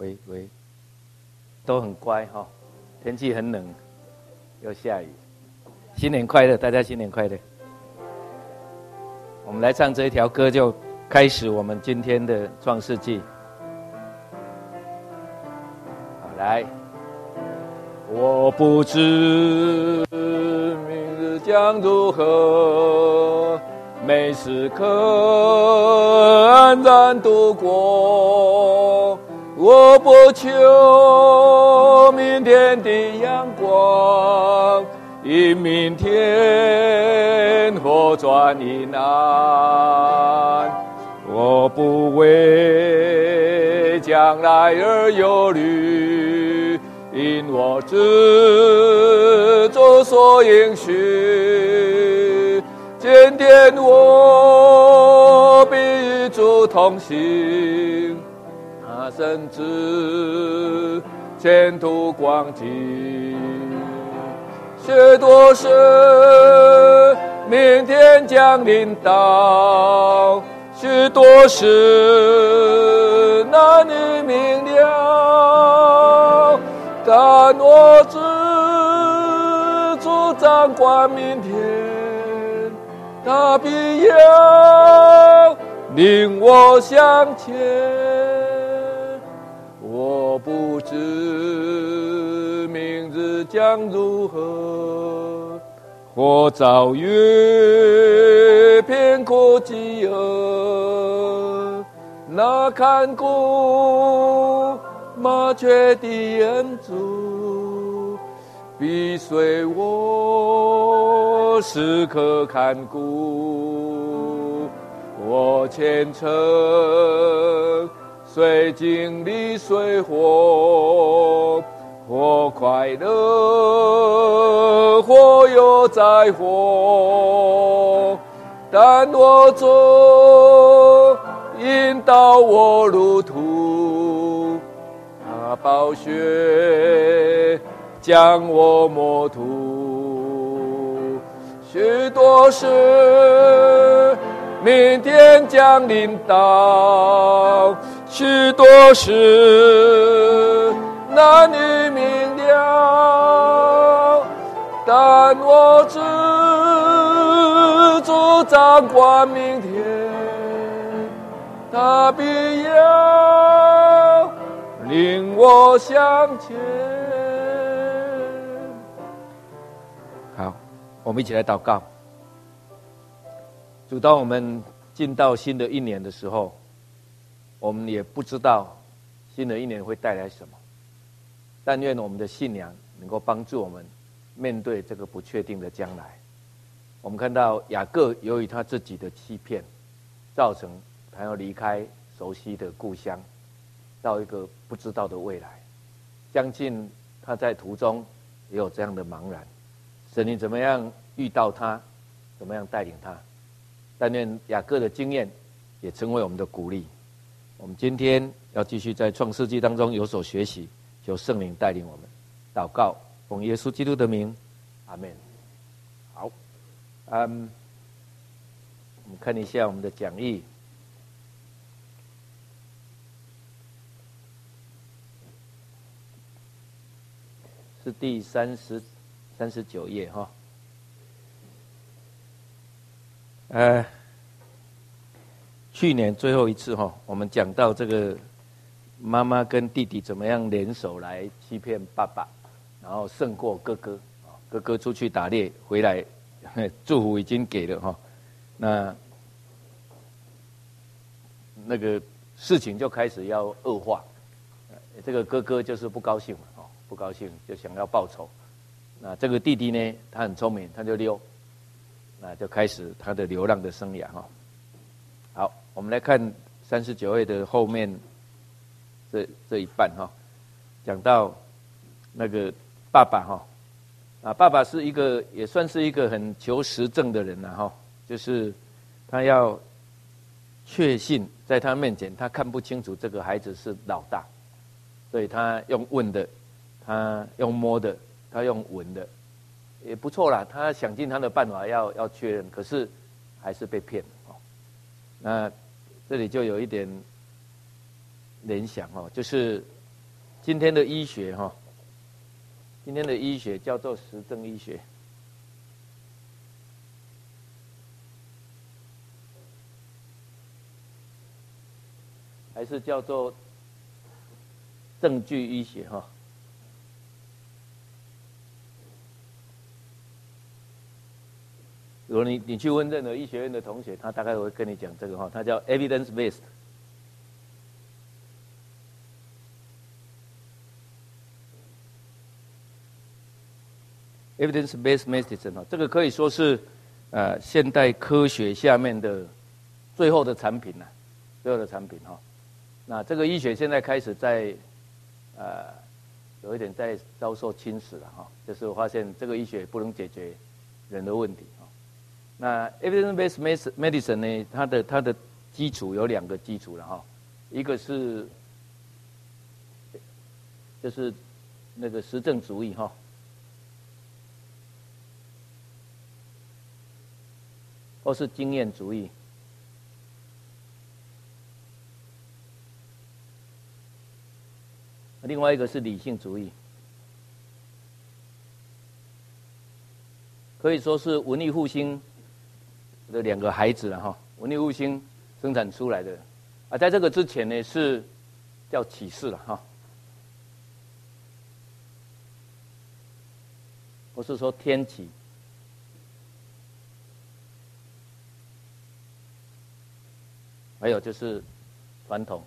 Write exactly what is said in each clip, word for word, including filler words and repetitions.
喂喂，都很乖哈、哦，天气很冷，又下雨，新年快乐，大家新年快乐。我们来唱这一条歌，就开始我们今天的创世纪。好，来，我不知明日将如何，每时刻安然度过。我不求明天的阳光，因明天火转阴暗。我不为将来而忧虑，因我知主所应许。今天我必与主同行，他深知前途光景。许多事明天将临到，许多事难以明了，但我知主掌管明天，他必要领我向前。我不知明日将如何，或遭遇贫苦饥饿，那看顾麻雀的恩主必随我时刻看顾。我虔诚虽经历虽祸，或快乐或有灾祸，但我主引导我路途，他宝血将我抹涂。许多事明天将临到，许多事难以明了，但我知主掌管明天，他必要领我向前。好，我们一起来祷告。主，当我们进到新的一年的时候，我们也不知道新的一年会带来什么，但愿我们的信仰能够帮助我们面对这个不确定的将来。我们看到雅各由于他自己的欺骗，造成他要离开熟悉的故乡，到一个不知道的未来。相信他在途中也有这样的茫然，神你怎么样遇到他，怎么样带领他。但愿雅各的经验也成为我们的鼓励。我们今天要继续在创世纪当中有所学习，求圣灵带领我们。祷告，奉耶稣基督的名，阿们。好，嗯，我们看一下我们的讲义。是第三十三十九页哈。呃，去年最后一次哈，我们讲到这个妈妈跟弟弟怎么样联手来欺骗爸爸，然后胜过哥哥。哥哥出去打猎回来，祝福已经给了哈，那那个事情就开始要恶化。这个哥哥就是不高兴嘛，哦，不高兴就想要报仇。那这个弟弟呢，他很聪明，他就溜。那就开始他的流浪的生涯哈。好，我们来看三十九页的后面这这一半哈，讲到那个爸爸哈，啊，爸爸是一个也算是一个很求实证的人呐哈，就是他要确信在他面前，他看不清楚这个孩子是老大，所以他用问的，他用摸的，他用闻的。也不错啦，他想尽他的办法要要确认，可是还是被骗哦。那这里就有一点联想哦，就是今天的医学哈，今天的医学叫做实证医学。还是叫做证据医学哈。如果你你去问任何医学院的同学，他大概会跟你讲这个哈，它叫 evidence based。evidence based medicine 哈，这个可以说是呃现代科学下面的最后的产品呐、啊，最后的产品哈。那这个医学现在开始在呃有一点在遭受侵蚀了哈，就是我发现这个医学不能解决人的问题哈。那 evidence based medicine 呢，它的它的基础有两个基础了哈，一个是就是那个实证主义哈，或是经验主义。另外一个是理性主义，可以说是文艺复兴的两个孩子了哈。文艺复兴生产出来的啊，在这个之前呢是叫启示了哈，或是说天启，还有就是传统。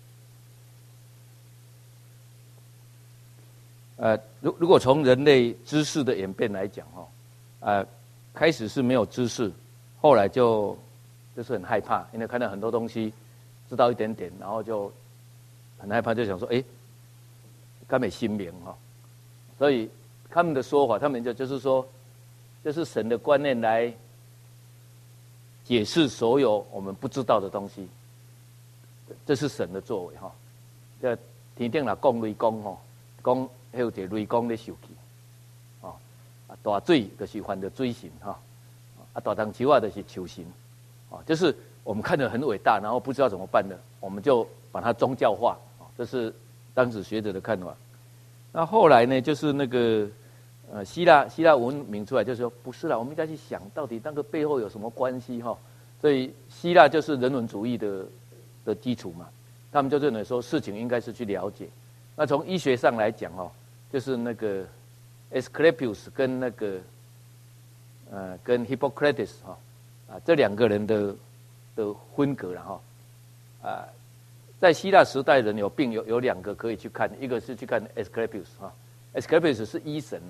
呃，如如果从人类知识的演变来讲，哈，呃，开始是没有知识，后来就就是很害怕，因为看到很多东西，知道一点点，然后就很害怕，就想说，哎，该没心明哈，所以他们的说法，他们就就是说，就是神的观念来解释所有我们不知道的东西，这是神的作为哈。这天顶啦，讲雷公吼，讲。还有一个雷公咧受气，哦，啊大水就是犯着水神哈，啊大藤树啊就是树神，哦，就是我们看着很伟大，然后不知道怎么办呢，我们就把它宗教化，哦，这是当时学者的看法。那后来呢，就是那个呃希腊希腊文明出来，就是说不是啦，我们应该去想到底那个背后有什么关系哈，所以希腊就是人文主义的的基础嘛，他们就认为说事情应该是去了解。那从医学上来讲哦，就是那个 Asclepius 跟那个呃跟 Hippocrates 哈啊这两个人的的分隔了哈啊，在希腊时代人有病有有两个可以去看，一个是去看 Asclepius 哈 ，Asclepius 是医神呐。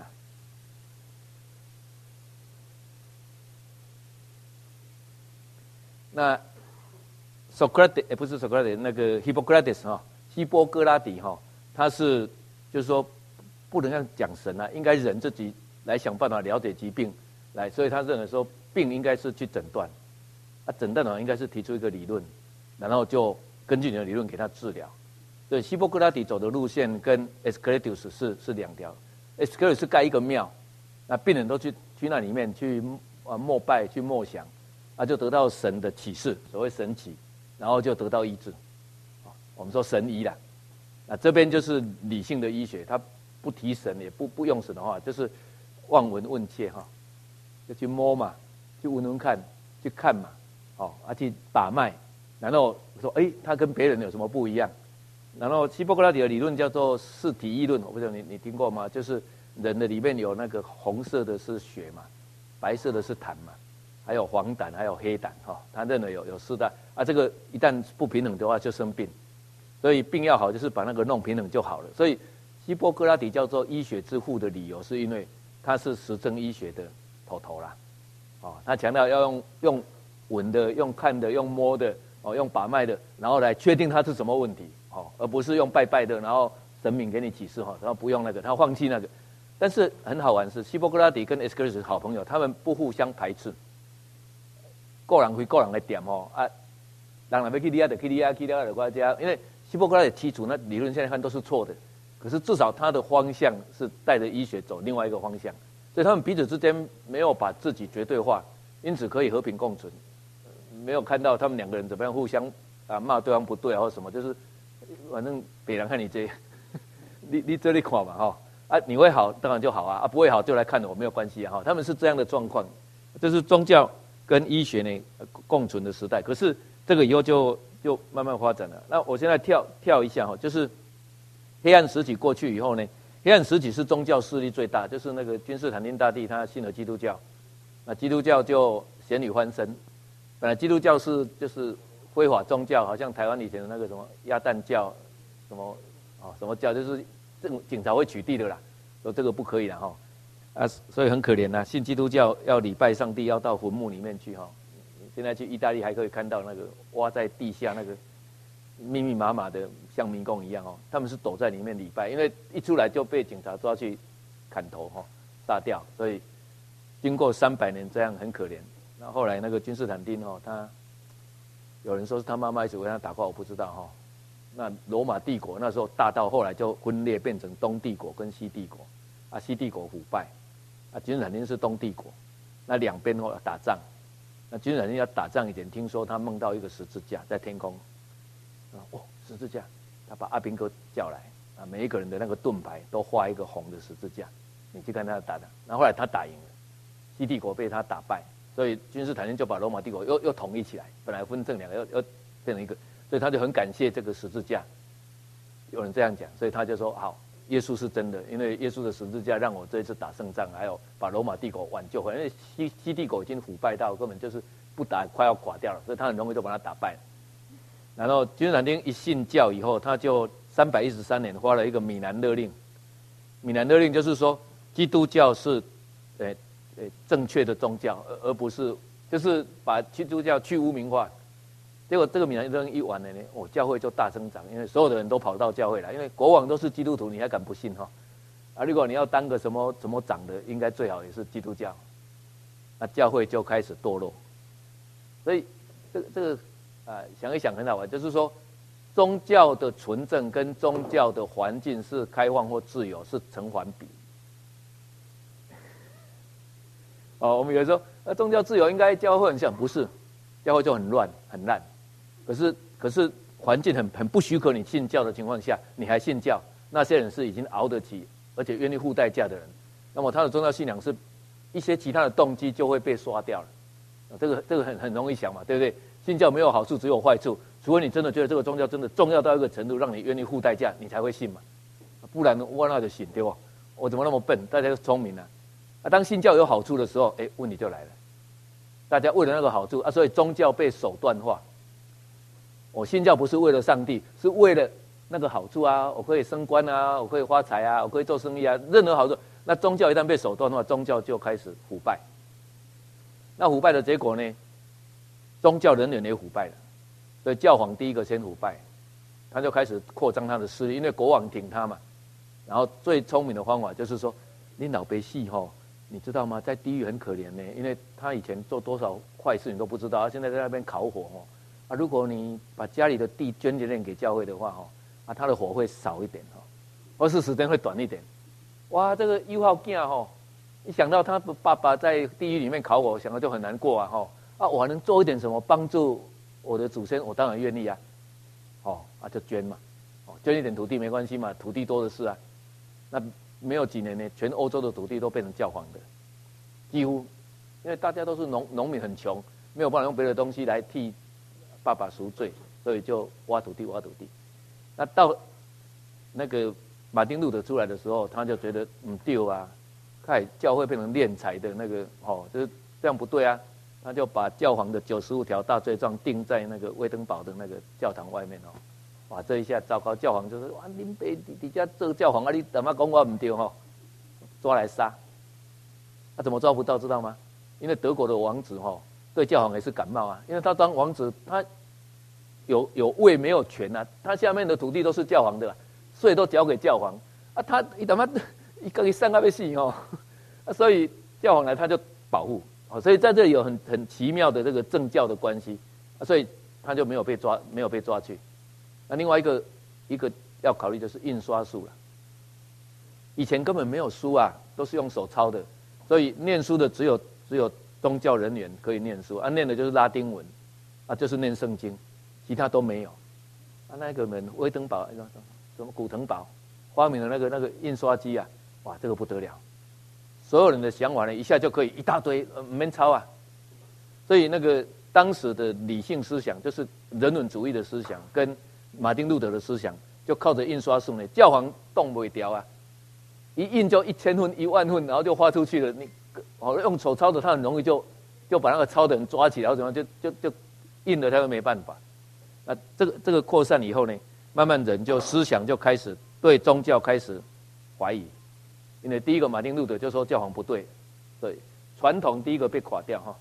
那 Socrates 也不是 Socrates， 那个 Hippocrates 哈，希波哥拉底哈。他是，就是说，不能让讲神啊，应该人自己来想办法了解疾病，来，所以他认为说病应该是去诊断，啊，诊断的话应该是提出一个理论，然后就根据你的理论给他治疗。所以希波克拉底走的路线跟 Asclepius 是是两条 ，Asclepius 是盖一个庙，那病人都去去那里面去啊膜拜去默想，啊就得到神的启示，所谓神启，然后就得到医治，啊，我们说神医啦。那这边就是理性的医学，他不提神也不不用神的话，就是望闻问切哈，就去摸嘛，去闻闻看，去看嘛，哦，啊去把脉，然后说，哎，他跟别人有什么不一样？然后希波克拉底的理论叫做四体议论，我不知道你你听过吗？就是人的里面有那个红色的是血嘛，白色的是痰嘛，还有黄疸，还有黑疸哈，他认为有有四大啊，这个一旦不平衡的话就生病。所以病要好，就是把那个弄平衡就好了。所以希波克拉底叫做医学之父的理由，是因为他是实证医学的头头啦。哦，他强调要用用闻的、用看的、用摸的、哦用把脉的，然后来确定他是什么问题，哦，而不是用拜拜的，然后神明给你启示哈，然后不用那个，他放弃那个。但是很好玩是，希波克拉底跟 Asclepius 是好朋友，他们不互相排斥，个人归个人的点哦啊，人若要去你啊，就去你啊，去了就我家，因为希波克拉底提出那理论现在看都是错的，可是至少他的方向是带着医学走另外一个方向，所以他们彼此之间没有把自己绝对化，因此可以和平共存，没有看到他们两个人怎么样互相啊骂对方不对啊或什么，就是反正别人看你这， 你你这里看嘛哈啊，你会好当然就好啊，啊不会好就来看我没有关系啊哈。他们是这样的状况，这是宗教跟医学呢共存的时代。可是这个以后就就慢慢发展了。那我现在跳跳一下哈，就是黑暗时期过去以后呢，黑暗时期是宗教势力最大，就是那个君士坦丁大帝他信了基督教，那基督教就咸鱼翻身。本来基督教是就是非法宗教，好像台湾以前的那个什么鸭蛋教，什么啊什么教，就是这种警察会取缔的啦，说这个不可以啦哈啊，所以很可怜呐，信基督教要礼拜上帝，要到坟墓里面去哈。现在去意大利还可以看到那个挖在地下那个密密麻麻的，像迷宫一样哦。他们是躲在里面礼拜，因为一出来就被警察抓去砍头哈，杀掉。所以经过三百年这样很可怜。那后来那个君士坦丁哦，他有人说是他妈妈一直为他打卦，我不知道哈。那罗马帝国那时候大到后来就分裂，变成东帝国跟西帝国。啊，西帝国腐败，啊，君士坦丁是东帝国。那两边后打仗。那君士坦丁要打仗以前，听说他梦到一个十字架在天空，哦，十字架，他把阿兵哥叫来，啊，每一个人的那个盾牌都画一个红的十字架，你去看他打的。然后后来他打赢了，西帝国被他打败，所以君士坦丁就把罗马帝国又又统一起来，本来分成两个，又又变成一个，所以他就很感谢这个十字架。有人这样讲，所以他就说好。耶稣是真的，因为耶稣的十字架让我这一次打胜仗，还有把罗马帝国挽救回来。因为西西帝国已经腐败到根本就是不打快要垮掉了，所以他很容易就把他打败了。然后君士坦丁一信教以后，他就三百一十三年发了一个米兰勒令。米兰勒令就是说，基督教是，呃呃正确的宗教，而而不是就是把基督教去污名化。结果这个米兰勒令一完了呢，哦，教会就大增长，因为所有的人都跑到教会来，因为国王都是基督徒，你还敢不信哈？啊，如果你要当个什么什么长的，应该最好也是基督教，那教会就开始堕落。所以这个这个啊，想一想很好玩，就是说宗教的纯正跟宗教的环境是开放或自由是成反比。哦，我们有时候那宗教自由应该教会很像，不是，教会就很乱很烂。可是，可是环境很很不许可你信教的情况下，你还信教，那些人是已经熬得起，而且愿意付代价的人。那么他的宗教信仰是一些其他的动机就会被刷掉了。这个这个很很容易想嘛，对不对？信教没有好处，只有坏处。除非你真的觉得这个宗教真的重要到一个程度，让你愿意付代价，你才会信嘛。不然我那就信对吧？我怎么那么笨？大家都聪明啊！啊，当信教有好处的时候，哎，问题就来了。大家为了那个好处啊，所以宗教被手段化。我信教不是为了上帝，是为了那个好处啊，我可以升官啊，我可以发财啊，我可以做生意啊，任何好处。那宗教一旦被手段的话，宗教就开始腐败。那腐败的结果呢？宗教人员也腐败了，所以教皇第一个先腐败，他就开始扩张他的势力，因为国王挺他嘛。然后最聪明的方法就是说，你老百姓吼，你知道吗？在地狱很可怜呢，因为他以前做多少坏事你都不知道，他现在在那边烤火哦。啊，如果你把家里的地捐点给教会的话，哈，啊，他的火会少一点哈，或是时间会短一点。哇，这个一号囝哈，一想到他爸爸在地狱里面烤火，想到就很难过啊哈。啊，我还能做一点什么帮助我的祖先，我当然愿意啊。哦，啊就捐嘛，哦，捐一点土地没关系嘛，土地多的是啊。那没有几年呢，全欧洲的土地都变成教皇的，几乎，因为大家都是农农民很穷，没有办法用别的东西来替爸爸赎罪，所以就挖土地挖土地。那到那个马丁路德出来的时候，他就觉得嗯对啊，看教会变成敛财的那个哦，就是这样不对啊。他就把教皇的九十五条大罪状钉在那个威登堡的那个教堂外面哦，哇，这一下糟糕，教皇就是哇，您被底下这个教皇啊，你怎么讲我唔对哈，抓来杀。他、啊、怎么抓不到知道吗？因为德国的王子哈对教皇也是感冒啊，因为他当王子他有有位没有权啊，他下面的土地都是教皇的、啊，税都交给教皇啊，他一他妈一个一上个被死哦，啊，所以教皇来他就保护。所以在这里有很很奇妙的这个政教的关系，所以他就没有被抓，没有被抓去。那另外一个一个要考虑就是印刷术了。以前根本没有书啊，都是用手抄的，所以念书的只有只有宗教人员可以念书，啊，念的就是拉丁文，啊，就是念圣经，其他都没有。啊，那个人威登堡什么古腾堡发明了那个那个印刷机啊，哇，这个不得了，所有人的想法呢，一下就可以一大堆，呃，没抄啊。所以那个当时的理性思想，就是人文主义的思想，跟马丁路德的思想，就靠着印刷术呢，教皇动不掉啊，一印就一千份、一万份，然后就发出去了。你哦用手抄的，他很容易就就把那个抄的人抓起来，或怎么就就就印了，他又没办法。那这个这个扩散以后呢，慢慢人就思想就开始对宗教开始怀疑，因为第一个马丁路德就说教皇不对，对传统第一个被垮掉哈。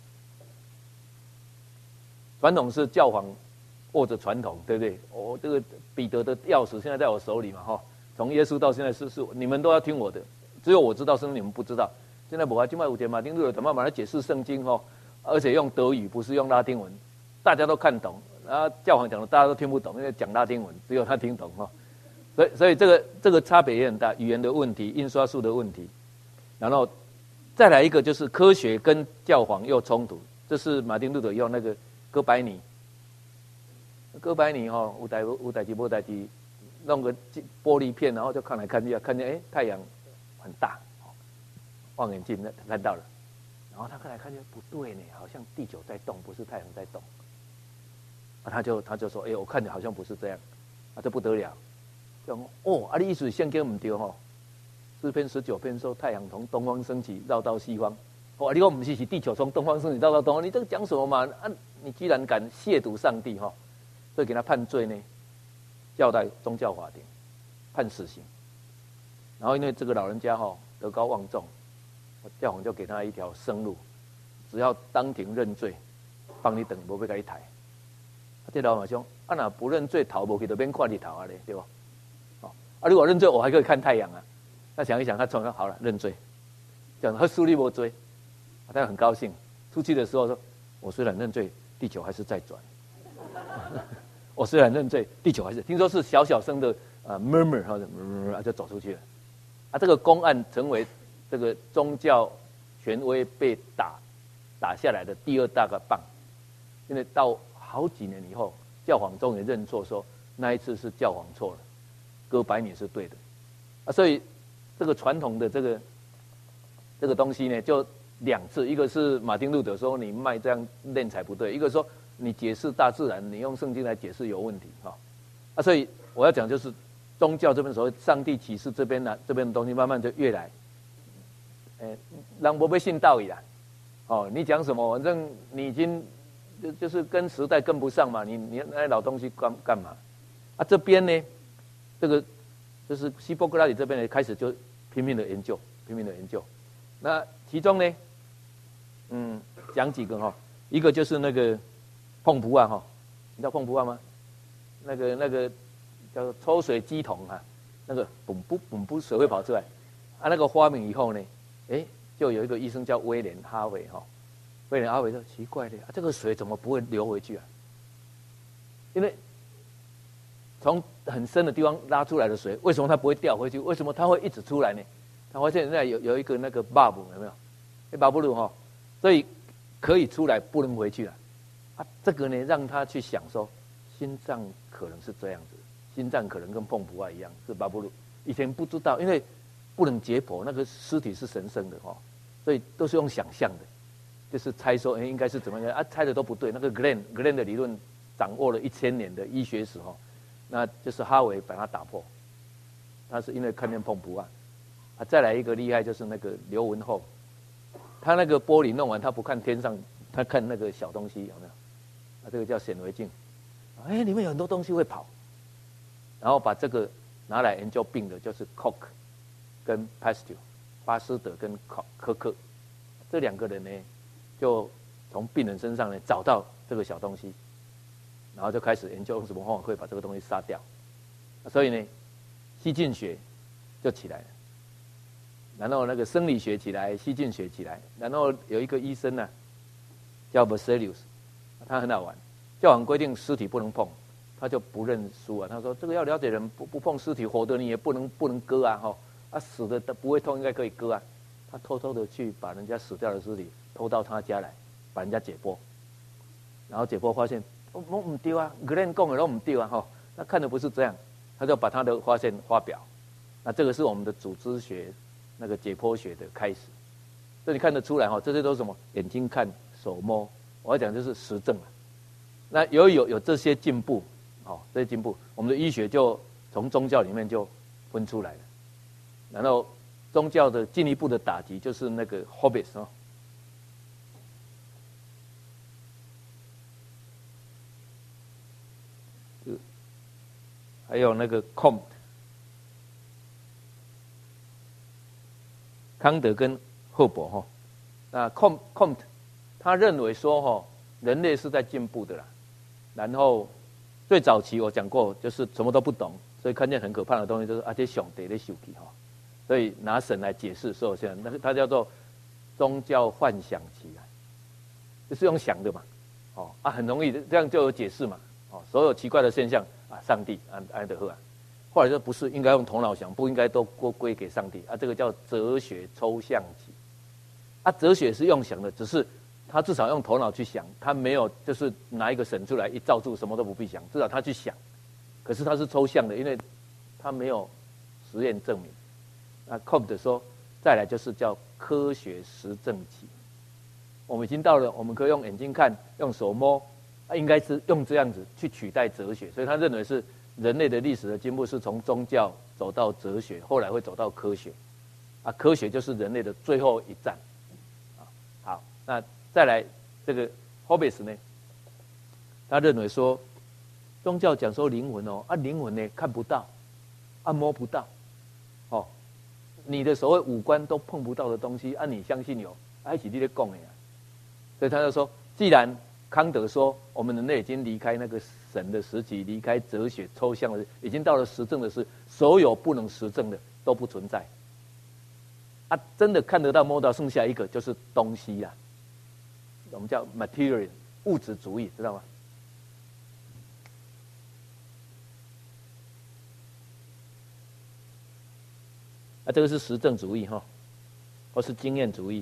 传统是教皇握着传统，对不对？我、哦、这个彼得的钥匙现在在我手里嘛，哈，从耶稣到现在是是你们都要听我的，只有我知道，甚至你们不知道。现在我还今麦五节马丁路德怎么把它解释圣经哈，而且用德语不是用拉丁文，大家都看懂。然后教皇讲的大家都听不懂，因为讲拉丁文，只有他听懂哈。所以所以这个这个差别也很大，语言的问题，印刷术的问题，然后再来一个就是科学跟教皇又冲突，这是马丁路德用那个哥白尼。哥白尼哈、哦，有代有代志无代志，弄个玻璃片，然后就看来看去，看见哎太阳很大，望远镜看到了，然后他看来看去不对呢，好像地球在动，不是太阳在动。啊，他就他就说，哎，我看着好像不是这样，啊，这不得了，就哦，啊，你意思圣经唔对吼，诗篇十九篇说太阳从东方升起，绕到西方。哦，你说不是是地球从东方升起绕到东方，你这个讲什么嘛？啊，你居然敢亵渎上帝哈！所以给他判罪呢，交代宗教法庭，判死刑。然后因为这个老人家哈德高望重，教皇就给他一条生路，只要当庭认罪，帮你等，无要给你抬。这老马兄，啊那不认罪逃无去，就免看日头啊嘞，对吧？哦，啊如果认罪，我还可以看太阳啊。那想一想，他冲他好了，认罪，讲他输力无罪，他很高兴。出去的时候说，我虽然认罪，地球还是在转。我虽然认罪，地球还是听说是小小声的呃 murmur 或者 murmur 就走出去了。啊，这个公案成为这个宗教权威被打打下来的第二大个棒，因为到好几年以后，教皇终于认错，说那一次是教皇错了，哥白尼是对的。啊，所以这个传统的这个这个东西呢，就两次，一个是马丁路德说你卖这样敛财不对，一个说你解释大自然，你用圣经来解释有问题哈。啊，所以我要讲就是宗教这边所谓上帝启示这边呢，这边的东西慢慢就越来，呃，人不被信道义啦。哦，你讲什么，反正你已经就就是跟时代跟不上嘛，你你那老东西干干嘛？啊，这边呢，这个就是希波克拉底这边呢开始就拼命的研究，拼命的研究。那其中呢，嗯，讲几个哈，一个就是那个碰不啊哈，你知道碰不啊吗？那个那个叫做抽水机筒啊，那个嘣不嘣不水会跑出来，啊，那个发明以后呢，哎，就有一个医生叫威廉哈维哈，威廉哈维说奇怪的啊，这个水怎么不会流回去啊？因为从很深的地方拉出来的水，为什么它不会掉回去？为什么它会一直出来呢？他发现现在有有一个那个 bubble 有没有？哎 bubble 哈，所以可以出来，不能回去了。啊，这个呢，让他去想说，心脏可能是这样子，心脏可能跟碰不爱一样是 bubble。以前不知道，因为不能解剖，那个尸体是神圣的哈，所以都是用想象的，就是猜说，哎，应该是怎么样啊？猜的都不对。那个 Glenn Glenn 的理论掌握了一千年的医学史哈，那就是哈维把它打破。他是因为看见碰不爱。啊，再来一个厉害就是那个刘文厚，他那个玻璃弄完，他不看天上，他看那个小东西有没有？啊，这个叫显微镜，哎，里面有很多东西会跑，然后把这个拿来研究病的，就是 Koch 跟 Pasteur 巴斯德跟科克这两个人呢，就从病人身上呢找到这个小东西，然后就开始研究用什么方法可以把这个东西杀掉，所以呢，西进学就起来了。然后那个生理学起来，细菌学起来，然后有一个医生呢、啊，叫 Berzelius， 他很好玩，教皇规定尸体不能碰，他就不认输啊。他说这个要了解人，不不碰尸体，活的你也不能不能割啊，哈、哦，啊死的不会痛，应该可以割啊。他偷偷的去把人家死掉的尸体偷到他家来，把人家解剖，然后解剖发现我我唔对啊，Glenn讲的都唔对啊，哈、哦，那看的不是这样，他就把他的发现发表。 那这个是我们的组织学那个解剖学的开始。这你看得出来哈，这些都是什么？眼睛看、手摸，我要讲就是实证啊。那由于有有这些进步，哦，这些进步，我们的医学就从宗教里面就分出来了。然后宗教的进一步的打击就是那个 Hobbes 哦，还有那个 Comte 康德跟赫伯哈。那 Comte Comte 他认为说哈，人类是在进步的啦。然后最早期我讲过，就是什么都不懂，所以看见很可怕的东西，就是啊这上帝在受气哈。所以拿神来解释所有现象，那个它叫做宗教幻想起来，就是用想的嘛，哦啊，很容易这样就有解释嘛，哦，所有奇怪的现象啊，上帝安安德赫啊，后来就不是应该用头脑想，不应该都归归给上帝啊，这个叫哲学抽象起，啊，哲学是用想的，只是他至少用头脑去想，他没有就是拿一个神出来一罩住什么都不必想，至少他去想，可是他是抽象的，因为他没有实验证明。那 Comte 说，再来就是叫科学实证起。我们已经到了，我们可以用眼睛看，用手摸，啊，应该是用这样子去取代哲学。所以他认为是人类的历史的进步是从宗教走到哲学，后来会走到科学。啊，科学就是人类的最后一站。啊，好，那再来这个 Hobbes 呢，他认为说，宗教讲说灵魂哦，啊，灵魂呢看不到，啊摸不到，哦。你的所谓五官都碰不到的东西，啊，你相信有？啊，一起你在讲的呀。所以他就说，既然康德说我们人类已经离开那个神的时期，离开哲学抽象的，已经到了实证的是，所有不能实证的都不存在。啊，真的看得到摸到，剩下一个就是东西啦。我们叫 material 物质主义，知道吗？啊，这个是实证主义哈，或是经验主义。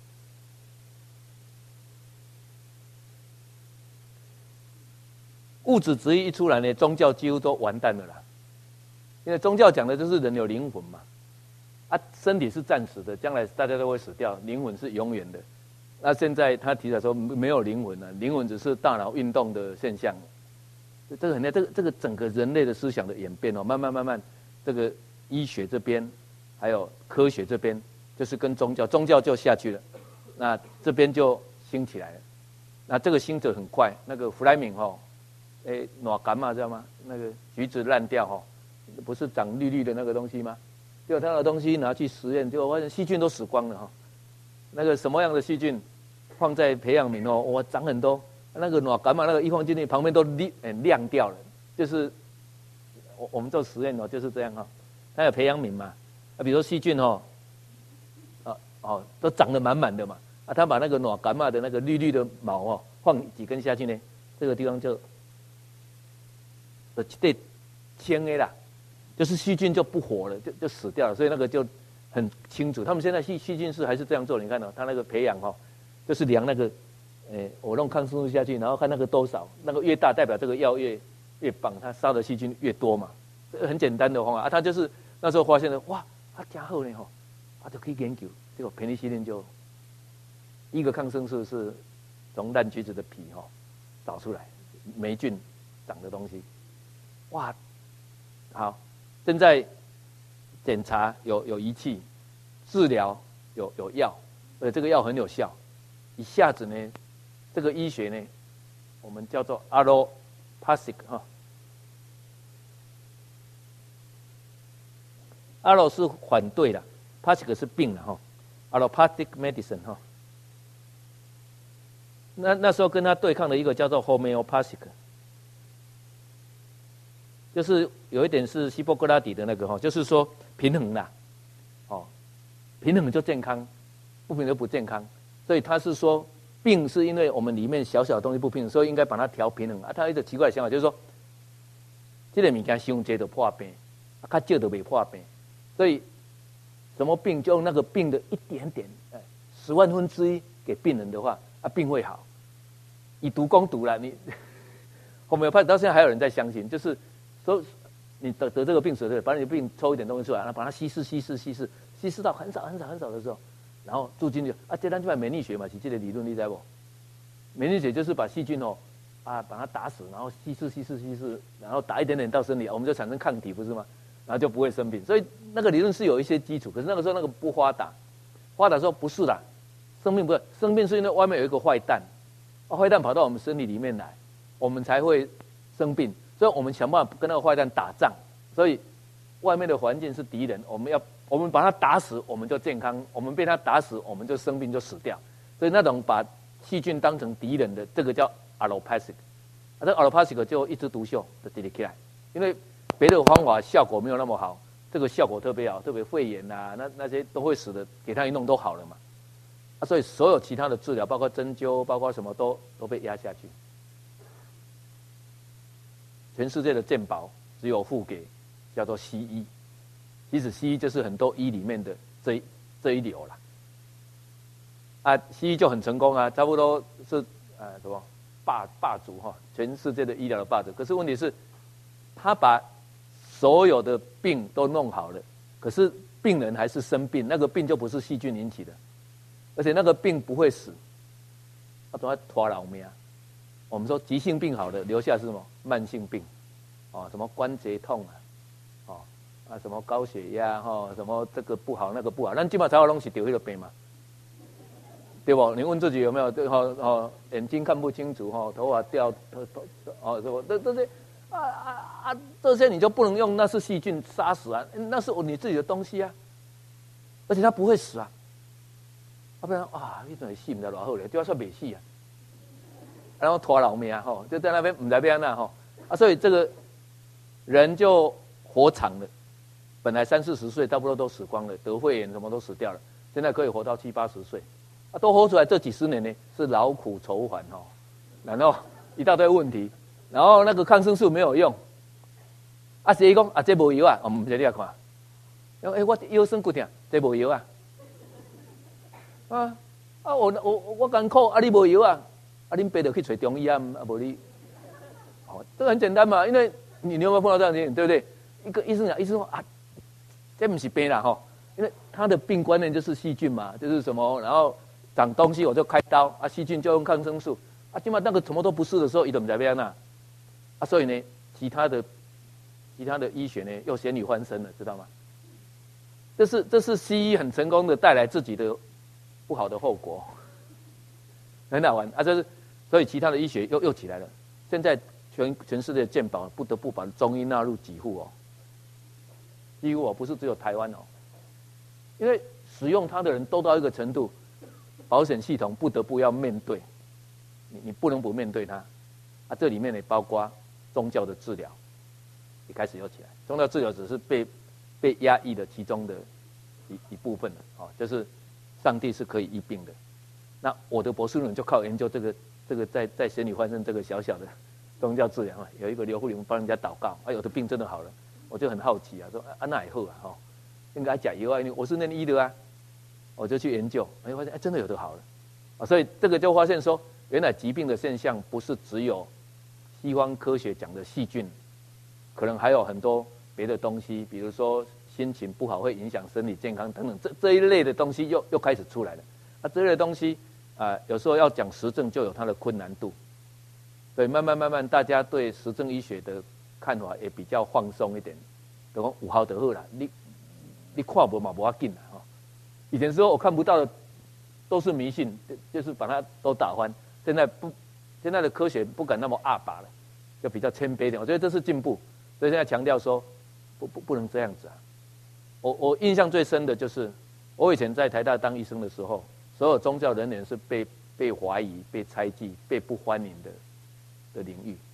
物质主义一出来呢，宗教几乎都完蛋了啦。因为宗教讲的就是人有灵魂嘛，啊，身体是暂时的，将来大家都会死掉，灵魂是永远的。那现在他提出来说没有灵魂了，灵魂只是大脑运动的现象。这个很这个这个整个人类的思想的演变哦，慢慢慢慢，这个医学这边。还有科学这边，就是跟宗教，宗教就下去了，那这边就兴起来了。那这个兴者很快，那个弗莱明哈，哎，暖感嘛，知道吗？那个橘子烂掉哈，不是长绿绿的那个东西吗？结果他的东西拿去实验，结果发现细菌都死光了哈。那个什么样的细菌放在培养皿哦，哇，长很多。那个暖感嘛，那个一放进去旁边都亮亮掉了，就是我我们做实验哦，就是这样哈。它有培养皿嘛。啊，比如说细菌哦，啊哦，都长得满满的嘛，啊，他把那个暖感冒的那个绿绿的毛哦，放几根下去呢，这个地方就，呃，对，清的啦，就是细菌就不活了，就就死掉了，所以那个就很清楚。他们现在细细菌是还是这样做，你看哦，他那个培养哦，就是量那个，诶，我弄抗生素下去，然后看那个多少，那个越大代表这个药越越棒，它杀的细菌越多嘛，这个很简单的方法啊，他就是那时候发现了哇。啊，真好呢吼，啊就可以研究，结果培尼西林就一个抗生素是从烂橘子的皮哈找出来霉菌长的东西，哇，好，现在检查有有仪器，治疗有有药，而且这个药很有效，一下子呢，这个医学呢，我们叫做 allopathic 哈。Allo 是反对的 ，Pathic 是病了哈 ，Allopathic medicine 哈。那那时候跟他对抗的一个叫做 Homeopathic， 就是有一点是希波克拉底的那个哈，就是说平衡啦，哦，平衡就健康，不平衡就不健康。所以他是说病是因为我们里面小小的东西不平衡，所以应该把它调平衡啊。他有一个奇怪的想法，就是说，这个物件伤济就破病，啊，较少就未破病。所以，什么病就用那个病的一点点，哎，十万分之一给病人的话，啊，病会好。以毒攻毒啦，你后面有怕到现在还有人在相信，就是说你得得这个病死的，把你的病抽一点东西出来，然后把它稀释稀释稀释稀释到很少很少很少的时候，然后注进去啊，这咱就把免疫学嘛，是这个理论你知不？免疫学就是把细菌哦啊把它打死，然后稀释稀释稀释，然后打一点点到身体，我们就产生抗体，不是吗？然后就不会生病。所以那个理论是有一些基础，可是那个时候那个不发达，发达说不是啦，生病不是生病是因为外面有一个坏蛋，坏蛋跑到我们身体里面来，我们才会生病。所以我们想办法跟那个坏蛋打仗。所以外面的环境是敌人，我们要我们把他打死，我们就健康；我们被他打死，我们就生病就死掉。所以那种把细菌当成敌人的，这个叫 allopathic。啊，这 allopathic 就一枝独秀的立起来，因为别的方法效果没有那么好，这个效果特别好，特别肺炎啊，那那些都会死的，给他一弄都好了嘛。啊，所以所有其他的治疗，包括针灸，包括什么都都被压下去。全世界的健保只有付给叫做西医，其实西医就是很多医里面的这一这一流啦。啊，西医就很成功啊，差不多是呃什么霸霸主哈，全世界的医疗的霸主。可是问题是，他把所有的病都弄好了，可是病人还是生病，那个病就不是细菌引起的，而且那个病不会死，他都要拖老命。我们说急性病好了，留下是什么慢性病，哦，什么关节痛啊，哦啊什么高血压哈、哦，什么这个不好那个不好，咱基本上才有东西得那个病嘛，对不？你问自己有没有对哈哦，眼睛看不清楚哈、哦，头发掉头头哦什么这这些啊啊啊这些你就不能用，那是细菌杀死啊，那是你自己的东西啊，而且它不会死啊，要、啊、不然啊你怎么死不了多好嘞，就要说没死啊。然后拖老命啊，吼，就在那边唔在边那吼啊，所以这个人就活长了，本来三四十岁，差不多都死光了，得肺炎什么都死掉了，现在可以活到七八十岁，啊，都活出来这几十年呢，是劳苦愁烦哈，然后一大堆问题，然后那个抗生素没有用，啊，谁讲啊这无药啊，我们这里来看，哎、欸，我腰酸骨痛，这无药啊，啊啊我我我艰苦啊，你无药啊。啊，恁爸就去找中医啊，啊，无你，哦，这个很简单嘛，因为你你有没有碰到这样的情形，对不对？一个医生讲，医生说啊，这不是病啦哈，因为他的病观念就是细菌嘛，就是什么，然后长东西我就开刀啊，细菌就用抗生素啊，起码那个什么都不是的时候，伊就不知道那，啊，所以呢，其他的其他的医学呢又咸鱼翻身了，知道吗？这是这是西医很成功的带来自己的不好的后果，很好玩啊，这是。所以其他的医学又又起来了。现在全全世界的健保不得不把中医纳入给付哦，几乎哦不是只有台湾哦，因为使用它的人多到一个程度，保险系统不得不要面对，你你不能不面对它啊。这里面也包括宗教的治疗，也开始有起来。宗教治疗只是被被压抑的其中的一一部分了啊，就是上帝是可以医病的。那我的博士论文就靠研究这个。这个在在仙女翻身这个小小的宗教治疗啊，有一个刘福林帮人家祷告，啊，有的病真的好了，我就很好奇啊，说啊那以后啊，哈、哦，应该假药啊，因为我是念医的啊，我就去研究，哎，发现哎真的有的好了，啊，所以这个就发现说，原来疾病的现象不是只有西方科学讲的细菌，可能还有很多别的东西，比如说心情不好会影响身体健康等等，这这一类的东西又又开始出来了，啊，这类的东西。啊、呃，有时候要讲实证就有它的困难度，所以慢慢慢慢，大家对实证医学的看法也比较放松一点。就讲有效就好啦，你你看无嘛无要紧啦哈。以前说我看不到的都是迷信，就是把它都打翻。现在不，现在的科学不敢那么阿拔了，就比较谦卑一点。我觉得这是进步，所以现在强调说不不不能这样子啊。我我印象最深的就是我以前在台大当医生的时候。所有宗教人员是被被怀疑、被猜忌、被不欢迎的的领域，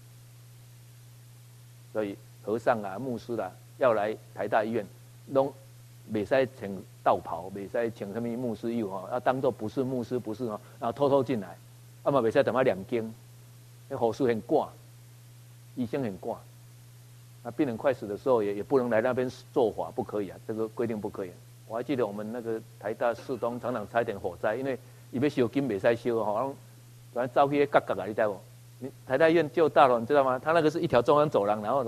所以和尚啊、牧师啊要来台大医院，拢袂使穿道袍，袂使穿什么牧师衣哈，要当做不是牧师，不是哈，然后偷偷进来，啊嘛袂使怎么念经，那护士很挂，医生很挂，那病人快死的时候也也不能来那边做法，不可以啊，这个规定不可以、啊。我还记得我们那个台大四东常常差一点火灾，因为伊要烧金袂使烧吼，反正照去角角啊，你知不？你台大医院旧大楼你知道吗？它那个是一条中央走廊，然后什么四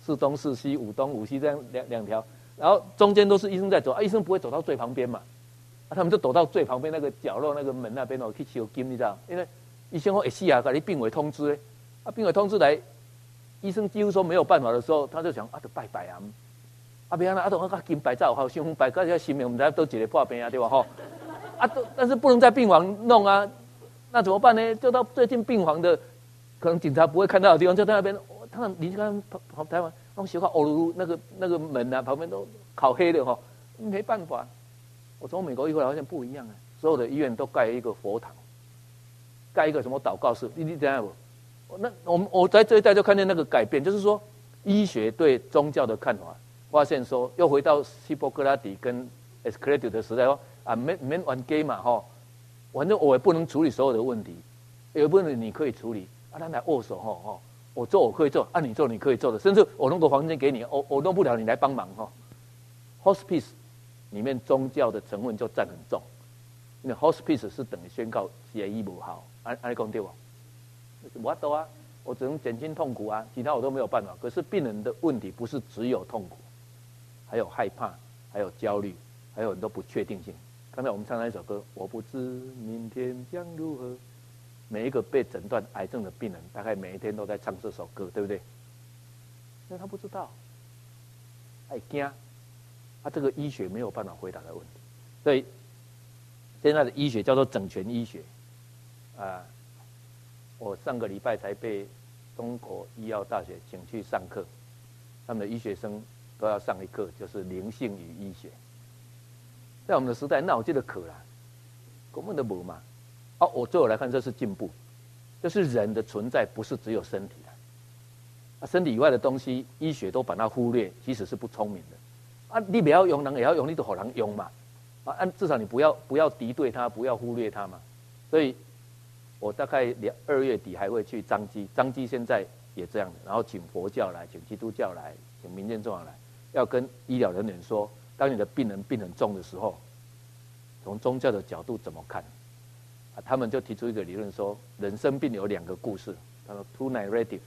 四东四西，五东五西这样两两条，然后中间都是医生在走啊，医生不会走到最旁边嘛，啊，他们就走到最旁边那个角落那个门那边哦去收金，你知道？因为医生说，哎是啊，给你病危通知嘞，啊，病危通知来，医生几乎说没有办法的时候，他就想啊，就拜拜啊，啊，别安那啊，都啊金牌照好，伤风牌，个些性命唔知都一个破病啊，对吧？吼，啊，都但是不能在病房弄啊，那怎么办呢？就到最近病房的，可能警察不会看到的地方，就在那边。他们邻居看跑跑台湾，那种学校欧噜那个那个门啊，旁边都烤黑的哈，没办法。我从美国一回来发现不一样啊，所有的医院都盖一个佛堂，盖一个什么祷告室，你你知道不？那我们我在这一代就看见那个改变，就是说医学对宗教的看法，发现说又回到希波克拉底跟 Asclepius 的时代，说啊没没玩 gay 嘛哈，反正我也不能处理所有的问题，有问题你可以处理啊，咱来握手哈哈。我做我可以做，啊你做你可以做的，甚至我弄个房间给你，我我弄不了你来帮忙哈。Hospice 里面宗教的成分就占很重，因为 Hospice 是等于宣告血医不好，安安讲对不？我都啊，我只能减轻痛苦啊，其他我都没有办法。可是病人的问题不是只有痛苦，还有害怕，还有焦虑，还有很多不确定性。刚才我们唱那一首歌，我不知明天将如何。每一个被诊断癌症的病人，大概每一天都在唱这首歌，对不对？因为他不知道，他惊，他这个医学没有办法回答的问题。所以现在的医学叫做整全医学，啊，我上个礼拜才被中国医药大学请去上课，他们的医学生都要上一课，就是灵性与医学。在我们的时代，那我记得可啦，根本都无嘛。哦，我对我来看这是进步，就是人的存在不是只有身体的，啊，身体以外的东西，医学都把它忽略，其实是不聪明的。啊，你不要用人也要用，你都好人用嘛，啊，至少你不要不要敌对它，不要忽略它嘛。所以，我大概两二月底还会去彰基，彰基现在也这样的，然后请佛教来，请基督教来，请民间宗教来，要跟医疗人员说，当你的病人病很重的时候，从宗教的角度怎么看？啊，他们就提出一个理论说，人生病有两个故事，他说 two narrative，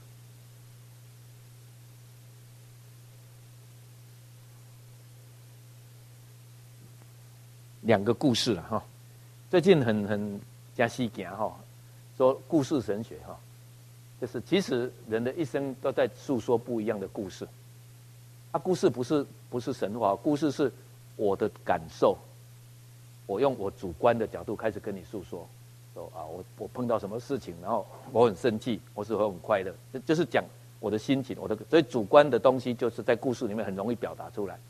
两个故事了哈。最近很很加西行哈，说故事神学哈，就是其实人的一生都在诉说不一样的故事。啊，故事不是不是神话，故事是我的感受，我用我主观的角度开始跟你诉说。说啊，我我碰到什么事情，然后我很生气，或是我很快乐，就是讲我的心情，我的所以主观的东西就是在故事里面很容易表达出来。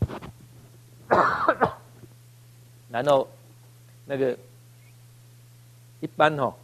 然后那个一般哈、哦，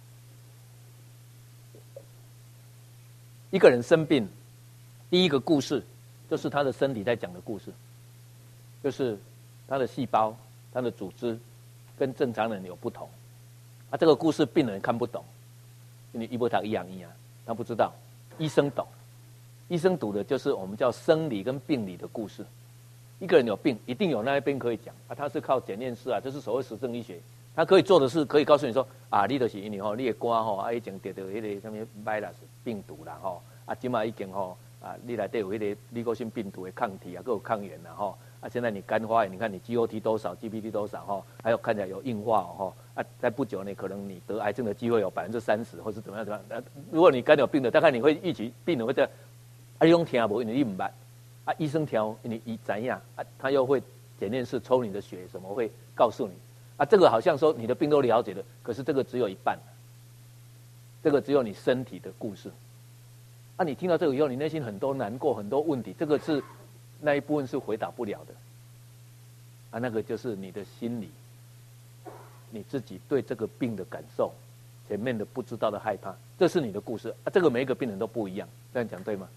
一个人生病，第一个故事就是他的身体在讲的故事，就是他的细胞、他的组织跟正常人有不同。啊，这个故事病人看不懂，因为医波堂一样一样，他不知道，医生懂，医生读的就是我们叫生理跟病理的故事。一个人有病，一定有那一边可以讲啊，他是靠检验室啊，这是所谓实证医学，他可以做的是可以告诉你说啊，你就是因为吼，你的肝吼啊已经得到迄个什么 virus 病毒啦吼，啊，今嘛已经吼啊，你内底有迄个滤过性病毒的抗体啊，各有抗原啦吼。啊，现在你肝发炎，你看你 G O T 多少 ，G P T 多少哈，还有看起来有硬化哦啊，在不久呢，可能你得癌症的机会有百分之三十，或是怎么样怎么样。如果你肝有病的，大概你会预期病人会这样，啊，你拢听无，因为你唔捌，啊，医生听，因为伊怎样啊，他又会检验室抽你的血，什么会告诉你啊？这个好像说你的病都了解了，可是这个只有一半，这个只有你身体的故事。啊，你听到这个以后，你内心很多难过，很多问题，这个是。那一部分是回答不了的，啊，那个就是你的心理，你自己对这个病的感受，前面的不知道的害怕，这是你的故事啊。这个每一个病人都不一样，这样讲对吗？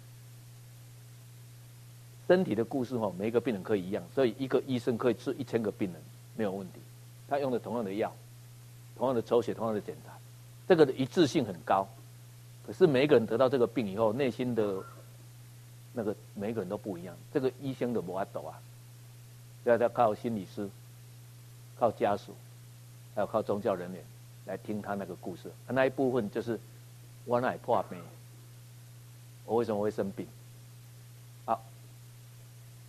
身体的故事哦，每一个病人可以一样，所以一个医生可以治一千个病人没有问题，他用的同样的药，同样的抽血，同样的检查，这个的一致性很高。可是每一个人得到这个病以后，内心的那个每一个人都不一样，这个医生的没法度啊，要要靠心理师、靠家属，还有靠宗教人员来听他那个故事。啊、那一部分就是我哪破病，我为什么会生病？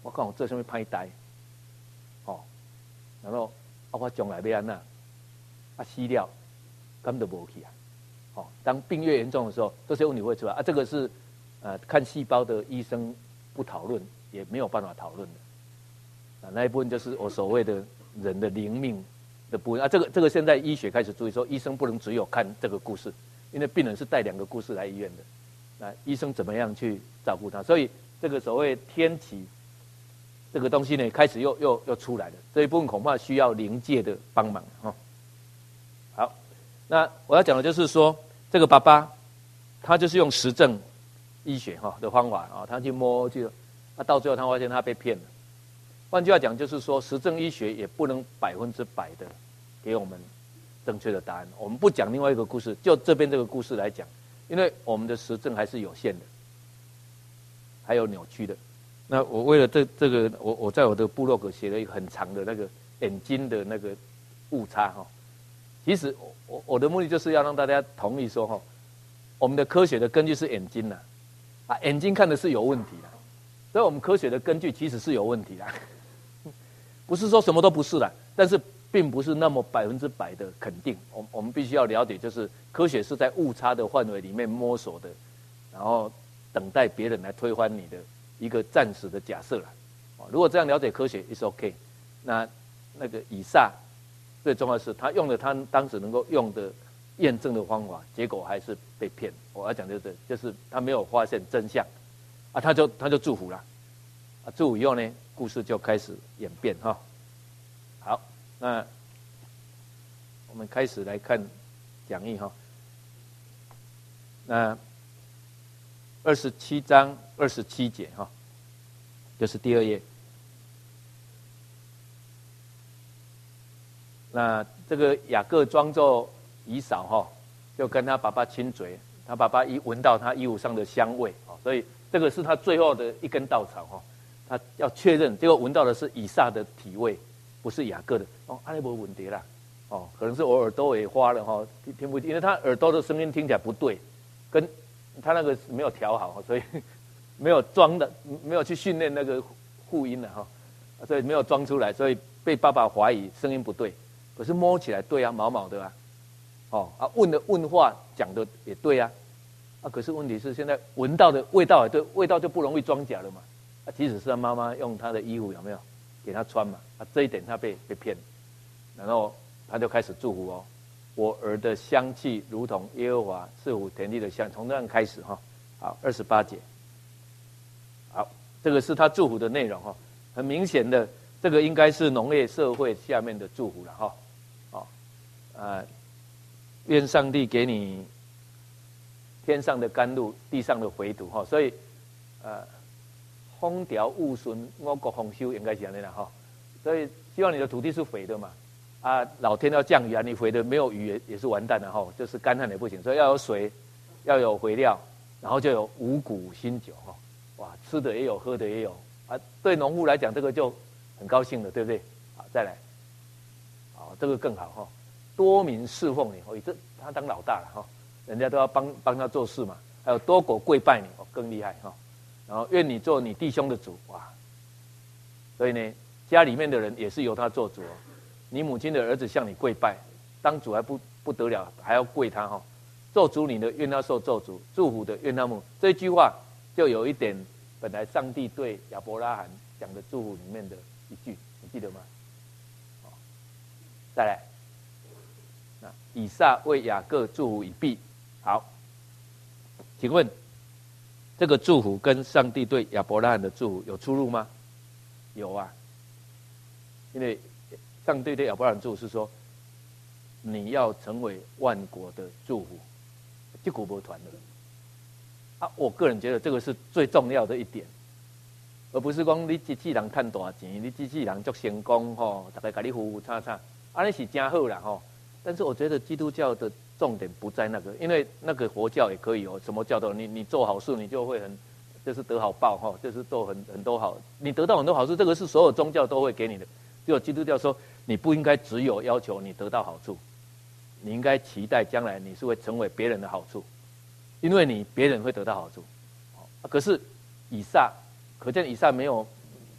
我看我做什么歹代，哦，然后啊我将来要安那，啊死了，根本就无去啊。哦，当病越严重的时候，这些问题会出来啊。这个是呃看细胞的医生不讨论，也没有办法讨论的。啊，那一部分就是我所谓的人的灵命的部分啊。这个这个现在医学开始注意说，医生不能只有看这个故事，因为病人是带两个故事来医院的。那医生怎么样去照顾他？所以这个所谓天启这个东西呢，开始又又又出来了。这一部分恐怕需要灵界的帮忙哈。好，那我要讲的就是说，这个爸爸他就是用实证医学哈的方法啊，他去摸去，那到最后他发现他被骗了。换句话讲，就是说实证医学也不能百分之百的给我们正确的答案。我们不讲另外一个故事，就这边这个故事来讲。因为我们的实证还是有限的，还有扭曲的。那我为了这这个，我我在我的部落格写了一个很长的那个眼睛的那个误差哈。其实我我的目的就是要让大家同意说哈，我们的科学的根据是眼睛呐，啊眼睛看的是有问题的，所以我们科学的根据其实是有问题的，不是说什么都不是啦，但是并不是那么百分之百的肯定。我我们必须要了解，就是科学是在误差的范围里面摸索的，然后等待别人来推翻你的一个暂时的假设啦。如果这样了解科学 ，is OK。那那个以撒最重要的是他用了他当时能够用的验证的方法，结果还是被骗。我要讲就是，就是他没有发现真相啊，他就他就祝福了啊，祝福以后呢，故事就开始演变哈。好。那我们开始来看讲义哈。那二十七章二十七节哈，就是第二页。那这个雅各装作以扫哈，就跟他爸爸亲嘴，他爸爸一闻到他衣服上的香味啊，所以这个是他最后的一根稻草哈，他要确认，结果闻到的是以撒的体味。不是雅各的哦，阿拉伯问题啦，哦，可能是我耳朵也花了哈、哦，听听不清，因为他耳朵的声音听起来不对，跟他那个没有调好，所以没有装的，没有去训练那个护音的哈、哦，所以没有装出来，所以被爸爸怀疑声音不对，可是摸起来对啊，毛毛的啊，哦啊问的问话讲的也对啊，啊可是问题是现在闻到的味道也对，味道就不容易装假了嘛，啊即使是他妈妈用他的衣服有没有？给他穿嘛，啊，这一点他被被骗，然后他就开始祝福哦，我儿的香气如同耶和华赐福田地的香，从这样开始哈，好，二十八节，好，这个是他祝福的内容哈，很明显的，这个应该是农业社会下面的祝福了哈，哦，啊，愿上帝给你天上的甘露，地上的肥土哈，所以，呃。风调雨顺，我国丰收，应该是这样啦哈。所以希望你的土地是肥的嘛，啊，老天要降雨啊，你肥的没有雨也也是完蛋了哈，就是干旱也不行，所以要有水，要有肥料，然后就有五谷新酒哈，哇，吃的也有，喝的也有啊。对农户来讲，这个就很高兴了，对不对？好，再来，好，这个更好哈，多民侍奉你，哦，这他当老大了哈，人家都要帮帮他做事嘛，还有多狗跪拜你，哦，更厉害哈。然后愿你做你弟兄的主，哇！所以呢，家里面的人也是由他做主哦。你母亲的儿子向你跪拜，当主还不不得了，还要跪他哈、哦。咒诅你的，愿他受咒诅；祝福的，愿他们。这句话就有一点，本来上帝对亚伯拉罕讲的祝福里面的一句，你记得吗？哦，再来，那以撒为雅各祝福已毕。好，请问。这个祝福跟上帝对亚伯拉罕的祝福有出入吗？有啊，因为上帝对亚伯拉罕的祝福是说，你要成为万国的祝福，这股不团的啊。我个人觉得这个是最重要的一点，而不是讲你机器人赚大钱，你机器人做成功吼，大家给你呼呼叉叉，啊那是真好啦吼。但是我觉得基督教的重点不在那个，因为那个佛教也可以哦，什么教都你你做好事你就会很，就是得好报哈，就是做很很多好，你得到很多好处，这个是所有宗教都会给你的。只有基督教说你不应该只有要求你得到好处，你应该期待将来你是会成为别人的好处，因为你别人会得到好处。可是以撒，可见以撒没有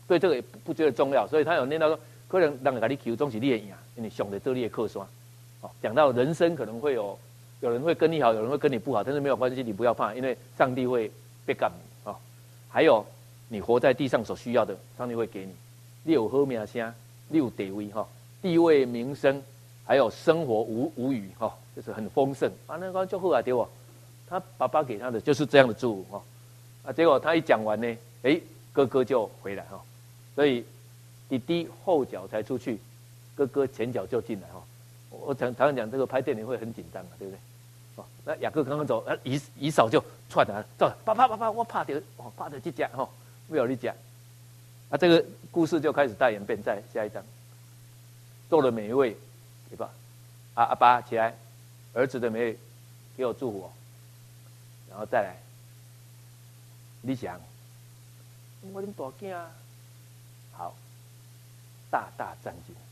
对这个也不觉得重要，所以他有念到说，可能人给你求总是你的赢，因为上帝做你的靠山。哦，讲到人生可能会有有人会跟你好，有人会跟你不好，但是没有关系，你不要怕，因为上帝会被干你。哦，还有你活在地上所需要的，上帝会给你。你有好名声，你有地位哈、哦，地位名声，还有生活无无余哈、哦，就是很丰盛啊，那个就好啊，对不？他爸爸给他的就是这样的祝福哈、哦，啊，结果他一讲完呢，哎，哥哥就回来哈、哦，所以弟弟后脚才出去，哥哥前脚就进来哈、哦。我常常常讲这个拍电影会很紧张啊，对不对？哦，那雅各刚刚走，啊，姨姨嫂就窜来，走，爸爸爸爸，我怕的，哦，怕的去讲哈，没有你讲。啊，这个故事就开始大演变，在下一章，做了美味，对吧？啊，阿爸起来，儿子的美味，给我祝福哦，然后再来，你想，我恁大囝啊，好，大大站起来。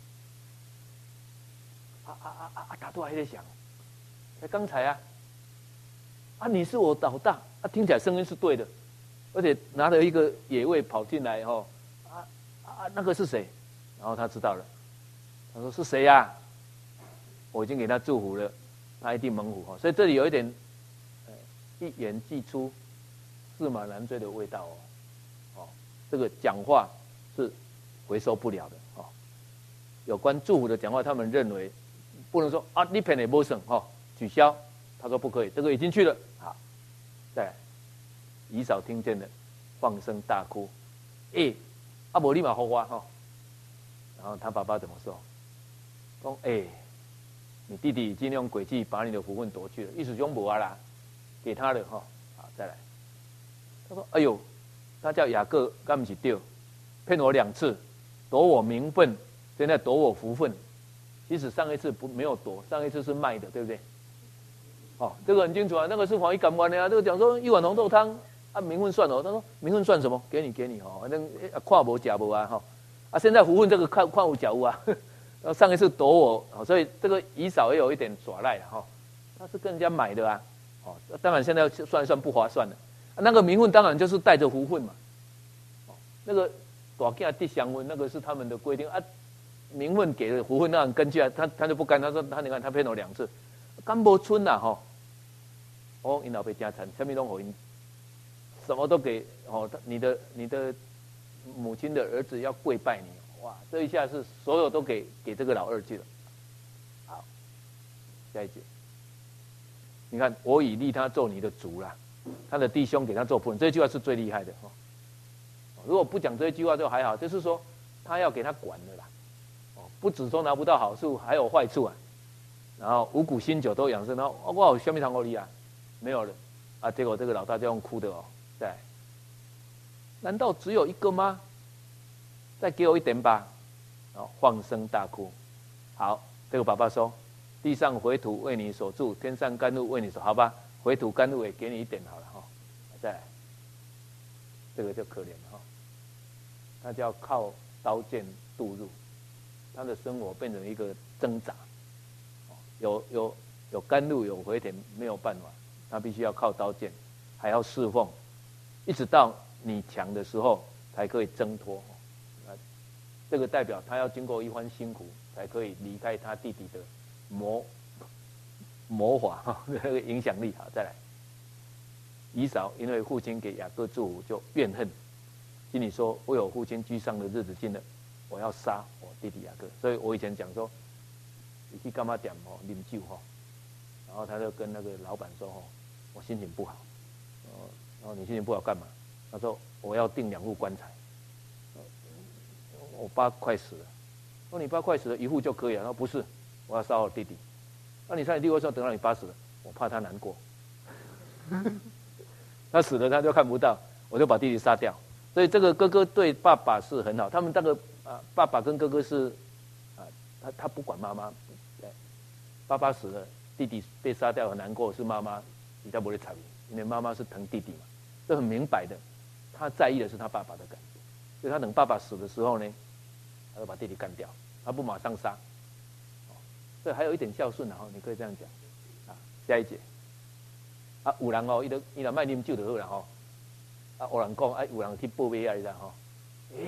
啊啊啊啊！他都还在想，哎，刚才啊，啊，你是我老大，啊，听起来声音是对的，而且拿着一个野味跑进来哦，啊啊，那个是谁？然后他知道了，他说是谁呀、啊？我已经给他祝福了，他一定猛虎哈。所以这里有一点，呃，一言既出，驷马难追的味道哦，哦，这个讲话是回收不了的哦。有关祝福的讲话，他们认为。不能说啊，你骗也不省哈，取消。他说不可以，这个已经去了。好，再来，姨嫂听见了，放声大哭。哎、欸，阿伯立马后话哈。然后他爸爸怎么说？说哎、欸，你弟弟已经用诡计把你的福分夺去了，意思就不啊啦，给他了哈。好，再来，他说哎呦，他叫雅各，干不起丢，骗我两次，夺我名分，现在夺我福分。其实上一次不没有夺，上一次是卖的，对不对？哦，这个很清楚啊，那个是黄衣港湾的啊。这个讲说一碗红豆汤啊，名分算哦。他说名分算什么？给你给你哦，反正跨无假无啊哈啊。现在福分这个看看无假无啊。然后上一次夺我，所以这个姨嫂也有一点耍赖哈。他是跟人家买的啊，哦，当然现在算一算不划算了。那个名分当然就是带着福分嘛。哦，那个大囝地香分那个是他们的规定啊。名分给了福分，那人跟去啊，他他就不干。他说他你看他骗我两次，干不村呐哈。哦，因老爸家产，下面拢给因，什么都给哦。你的你的母亲的儿子要跪拜你，哇，这一下是所有都给给这个老二去了。好，下一节，你看我已立他做你的主啦，他的弟兄给他做仆人，这句话是最厉害的哈。如果不讲这句话就还好，就是说他要给他管的啦。不只说拿不到好处，还有坏处啊！然后五谷新酒都养生，然后我有小米糖果里啊，没有了啊！结果这个老大就用哭的哦，在，难道只有一个吗？再给我一点吧！然后放声大哭。好，这个爸爸说：“地上回土为你所住，天上甘露为你所……好吧，回土甘露也给你一点好了哈。”再来，这个就可怜了哈，他就要靠刀剑渡入。他的生活变成一个挣扎，有有有甘露有回田没有办法，他必须要靠刀剑，还要侍奉，一直到你强的时候才可以挣脱。这个代表他要经过一番辛苦，才可以离开他弟弟的魔魔法哈那个影响力。好，再来，以扫因为父亲给雅各祝福就怨恨，心里说：“为我父亲居上的日子近了。”我要杀我弟弟雅各，所以我以前讲说，你去干嘛点哦，饮酒哈，然后他就跟那个老板说哦，我心情不好，然后你心情不好干嘛？他说我要订两户棺材，我爸快死了，说你爸快死了，一户就可以了。他说不是，我要杀我弟弟。那你杀你弟弟为什么等到你爸死了？我怕他难过，他死了他就看不到，我就把弟弟杀掉。所以这个哥哥对爸爸是很好，他们这个。啊，爸爸跟哥哥是，啊，他他不管妈妈，对，爸爸死了，弟弟被杀掉很难过，是妈妈比较不会参与，因为妈妈是疼弟弟嘛，这很明白的，他在意的是他爸爸的感觉，所以他等爸爸死的时候呢，他就把弟弟干掉，他不马上杀，哦，所以还有一点孝顺啊，你可以这样讲，啊，下一节，啊，有人哦，伊都伊若卖啉酒就好啦吼，啊，有人讲，哎，有人去报备啊，你知道吼，诶。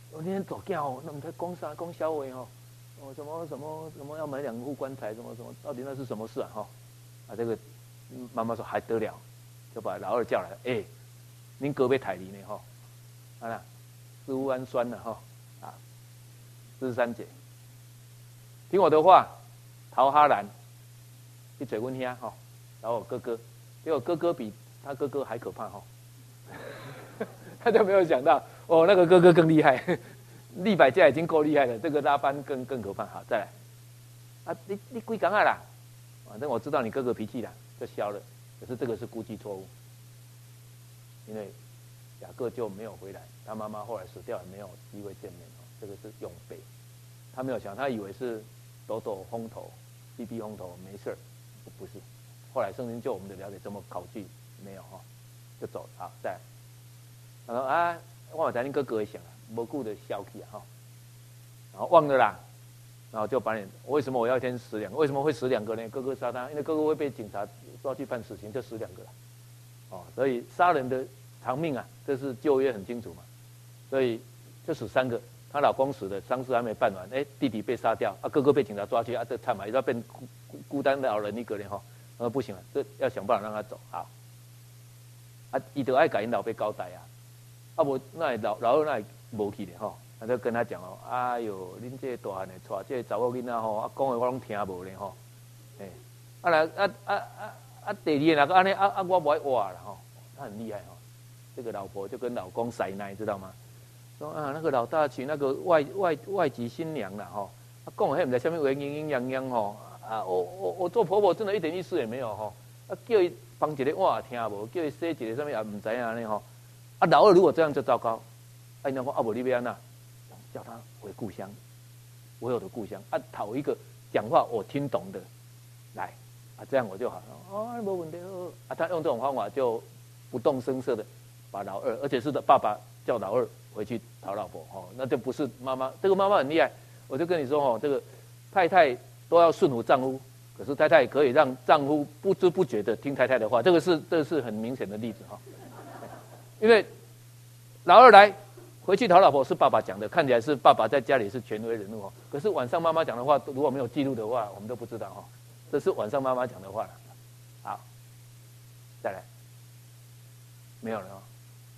我那天走掉哦，那我们在攻杀攻销为哦，哦什么什么什么要买两副棺材，什么什么，到底那是什么事啊？哈、哦，啊这个妈妈说还得了，就把老二叫来，哎，您隔壁台里呢哈，啊啦，四物氨酸了哈，啊，四十三姐，听我的话，陶哈兰，去嘴问兄哈，找我哥哥，结果哥哥比他哥哥还可怕哈。他就没有想到，哦，那个哥哥更厉害，利百加已经够厉害了，这个拉班更更可怕。好，再来，啊，你你归港啊啦，反正我知道你哥哥脾气啦，就消了。可是这个是估计错误，因为雅各就没有回来，他妈妈后来死掉，也没有机会见面。这个是永背，他没有想，他以为是抖抖风头，避避风頭没事儿，不是。后来圣经就我们的了解这么考据没有哈，就走了。好，再来。他说啊，我才恁哥哥会想啊，无顾的消气啊哈，然后忘了啦，然后就把你为什么我要一天死两个？为什么会死两个呢？哥哥杀他，因为哥哥会被警察抓去判死刑，就死两个了。哦，所以杀人的偿命啊，这是旧约很清楚嘛，所以就死三个。她老公死了，丧事还没办完，哎，弟弟被杀掉，啊，哥哥被警察抓去，啊，这惨嘛，要变孤孤单老人一个人哈，呃，不行了，这要想办法让他走。好，啊，伊就爱改因老爸交代啊。啊无那老老二那无去的吼，他就跟他讲哦，哎哟，恁这大汉的带这查某囡仔吼，啊讲的我拢听无咧吼，哎，啊来啊啊啊啊第二个那个安尼啊啊我不爱话了吼，他很厉害吼，这个老婆就跟老公塞奶知道吗？说啊那个老大娶那个外外外籍新娘了吼，啊讲的迄唔知下面为阴阴阳阳吼，啊我我我做婆婆真的一点意思也没有吼，啊叫伊帮一个我也听无，叫伊洗一个什么也唔知安尼吼。啊，老二如果这样就糟糕，哎，那个阿伯利维安娜叫他回故乡，我有的故乡啊，讨一个讲话我听懂的来啊，这样我就好了哦，没问题哦啊，他用这种方法就不动声色的把老二，而且是的爸爸叫老二回去讨老婆哦，那就不是妈妈，这个妈妈很厉害，我就跟你说哦，这个太太都要顺服丈夫，可是太太可以让丈夫不知不觉的听太太的话，这个是这个是很明显的例子哈。哦因为老二来回去讨老婆是爸爸讲的，看起来是爸爸在家里是权威人物哦。可是晚上妈妈讲的话，如果没有记录的话，我们都不知道哈。这是晚上妈妈讲的话了。好，再来，没有了哦。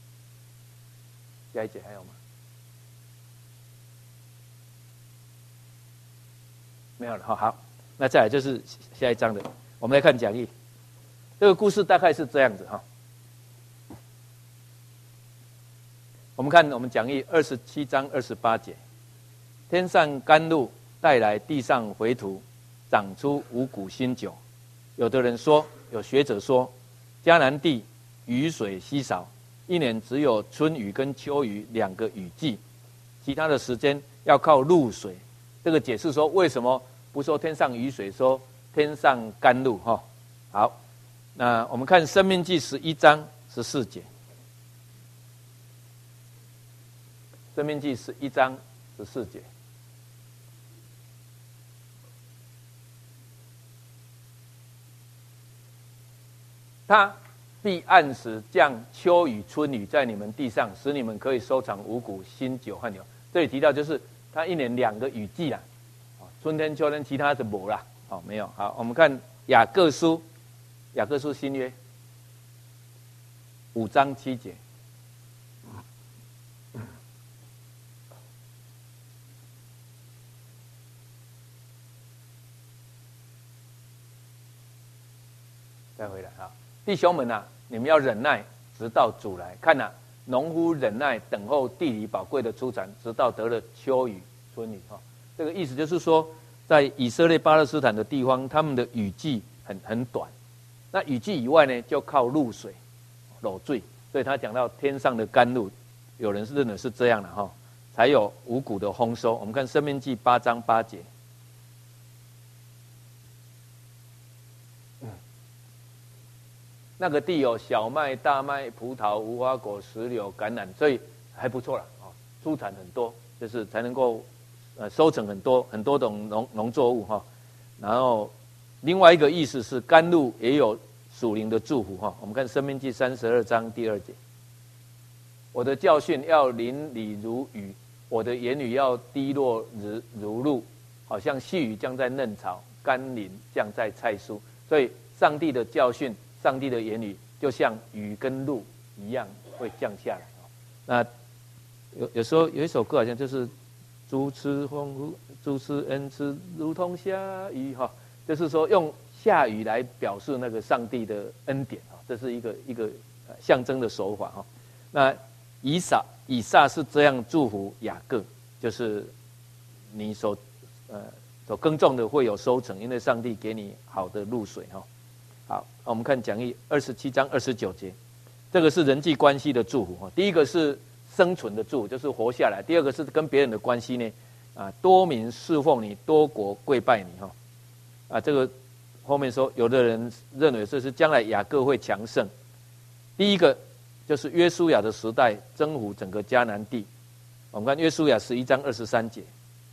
下一节还有吗？没有了哈。好，那再来就是下一章的，我们来看讲义。这个故事大概是这样子哈。我们看我们讲义二十七章二十八节，天上甘露带来地上回土，长出五谷新酒。有的人说，有学者说，迦南地雨水稀少，一年只有春雨跟秋雨两个雨季，其他的时间要靠露水。这个解释说，为什么不说天上雨水，说天上甘露哈？好，那我们看申命记十一章十四节。申命记十一章十四节，他必按时降秋雨春雨在你们地上，使你们可以收藏五谷新酒和牛。这里提到就是他一年两个雨季啦，春天秋天，其他是没啦，哦没有。好，我们看雅各书，雅各书新约五章七节。再回来啊，弟兄们啊，你们要忍耐，直到主来。看啊，农夫忍耐等候地里宝贵的出产，直到得了秋雨春雨。哈，这个意思就是说，在以色列巴勒斯坦的地方，他们的雨季很很短。那雨季以外呢，就靠露水、露水。所以他讲到天上的甘露，有人是认为是这样的哈，才有五谷的丰收。我们看申命记八章八节。那个地有小麦、大麦、葡萄、无花果、石榴、橄榄，所以还不错啦，哦，出产很多，就是才能够呃收成很多很多种农农作物哈。然后另外一个意思是甘露也有属灵的祝福哈。我们看申命记三十二章第二节，我的教训要淋漓如雨， 我的言语要滴落如如露，好像细雨降在嫩草，甘霖降在菜蔬。所以上帝的教训，上帝的言语，就像雨跟露一样会降下来。那有有时候有一首歌好像就是主赐丰富，主赐恩赐如同下雨哈，就是说用下雨来表示那个上帝的恩典哈，这是一个一个象征的手法哈。那以撒以撒是这样祝福雅各，就是你所呃所耕种的会有收成，因为上帝给你好的露水哈。好，我们看讲义二十七章二十九节，这个是人际关系的祝福哈。第一个是生存的祝福，就是活下来；第二个是跟别人的关系呢，啊，多民侍奉你，多国跪拜你哈。啊，这个后面说，有的人认为这是将来雅各会强盛。第一个就是约书亚的时代征服整个迦南地。我们看约书亚十一章二十三节，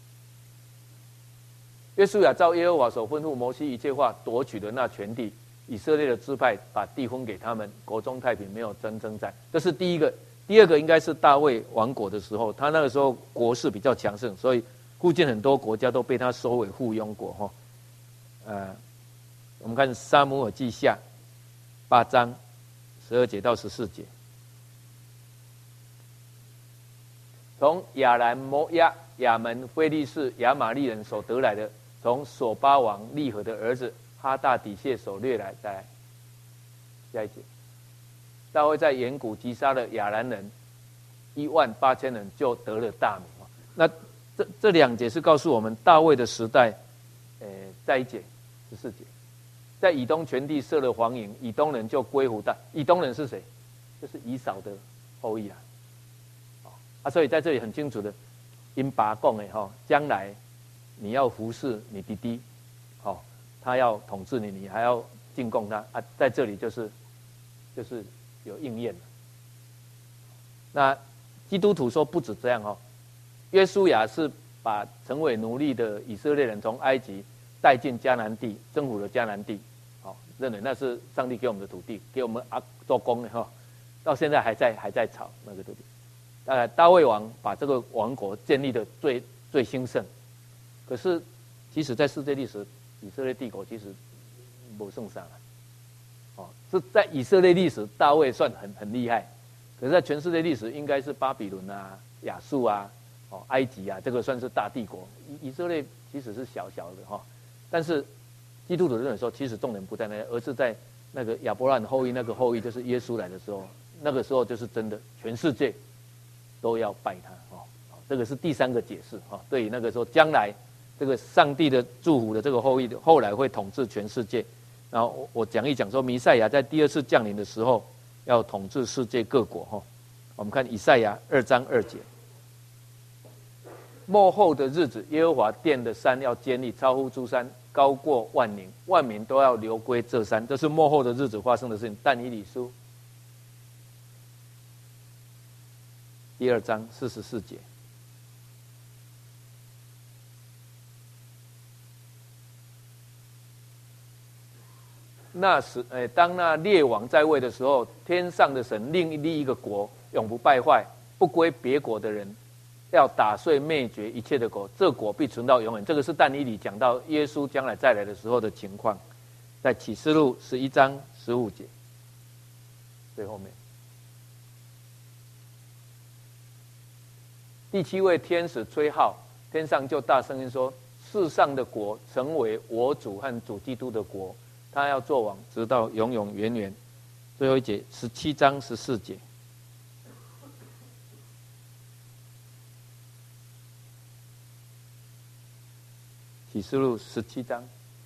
约书亚照耶和华所吩咐摩西一切话，夺取了那全地。以色列的支派把地分给他们，国中太平，没有争征战。这是第一个。第二个应该是大卫亡国的时候，他那个时候国势比较强盛，所以附近很多国家都被他收为附庸国哈。呃，我们看撒母耳记下八章十二节到十四节，从亚兰、摩押、亚门、非利士、亚玛利人所得来的，从索巴王利和的儿子哈大底谢所掠来。再来下一节，大卫在远古击杀了亚兰人一万八千人，就得了大名。那这这两节是告诉我们大卫的时代，呃，在一节十四节，在以东全地设了黄营，以东人就归服大。以东人是谁？就是以扫的后裔啊。啊，所以在这里很清楚的，因爸讲的哈，将来你要服侍你弟弟，好，他要统治你，你还要进贡他啊，在这里就是就是有应验了。那基督徒说不止这样哦，约书亚是把成为奴隶的以色列人从埃及带进迦南地，征服了迦南地，好，认为那是上帝给我们的土地，给我们啊做工的哈，到现在还在还在吵那个土地。呃，大卫王把这个王国建立的最最兴盛，可是其实在世界历史，以色列帝国其实没剩啥了。哦，是在以色列历史，大卫算很很厉害，可是在全世界历史，应该是巴比伦啊、亚述啊、哦埃及啊，这个算是大帝国。以以色列其实是小小的哈、哦，但是基督徒认为说，其实重点不在那，而是在那个亚伯拉罕后裔那个后裔，就是耶稣来的时候，那个时候就是真的全世界都要拜他哦，这个是第三个解释哈。对于那个时候将来这个上帝的祝福的这个后裔，后来会统治全世界。然后我我讲一讲说，弥赛亚在第二次降临的时候要统治世界各国哈。我们看以赛亚二章二节，末后的日子，耶和华殿的山要坚立，超乎诸山，高过万民，万民都要流归这山。这是末后的日子发生的事情。但以理书第二章四十四节，那时，哎，当那列王在位的时候，天上的神另立一个国，永不败坏，不归别国的人，要打碎灭绝一切的国，这国必存到永远。这个是但以理讲到耶稣将来再来的时候的情况，在启示录十一章十五节最后面。第七位天使吹号，天上就大声音说：世上的国成为我主和主基督的国，他要做王，直到永永远远。最后一节，十七章十四节。启示录十七章，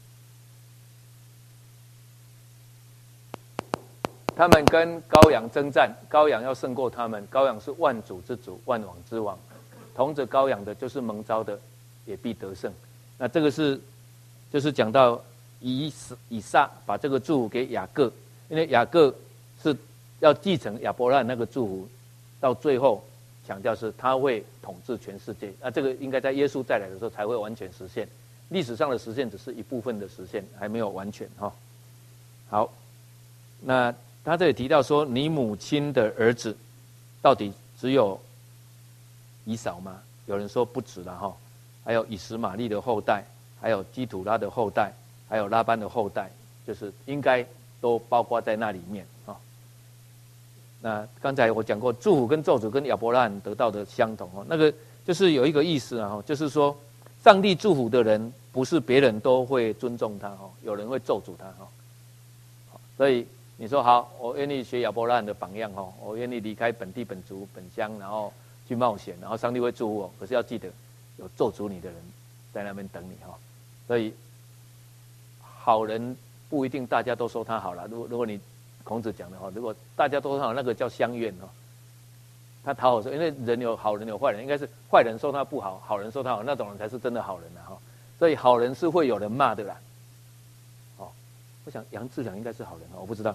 他们跟羔羊征战，羔羊要胜过他们。羔羊是万主之主，万王之王。同着羔羊的，就是蒙召的，也必得胜。那这个是，就是讲到以以撒把这个祝福给雅各，因为雅各是要继承亚伯拉罕那个祝福，到最后强调是他会统治全世界。那这个应该在耶稣再来的时候才会完全实现。历史上的实现只是一部分的实现，还没有完全哈。好，那他这里提到说，你母亲的儿子到底只有以扫吗？ 有人说不止了哈，还有以实玛利的后代，还有基土拉的后代，还有拉班的后代，就是应该都包括在那里面啊。那刚才我讲过，祝福跟咒诅跟亚伯拉罕得到的相同哦，那个就是有一个意思啊，就是说，上帝祝福的人，不是别人都会尊重他哦，有人会咒诅他哈。所以你说好，我愿意学亚伯拉罕的榜样哦，我愿意离开本地本族本乡，然后去冒险，然后上帝会祝福我。可是要记得，有咒诅你的人在那边等你哈。所以好人不一定大家都说他好了。如果如果你孔子讲的话，如果大家都说他好，那个叫相怨哈。他讨好说，因为人有好人有坏人，应该是坏人说他不好，好人说他好，那种人才是真的好人啊哈。所以好人是会有人骂的啦。哦，我想杨志良应该是好人，我不知道，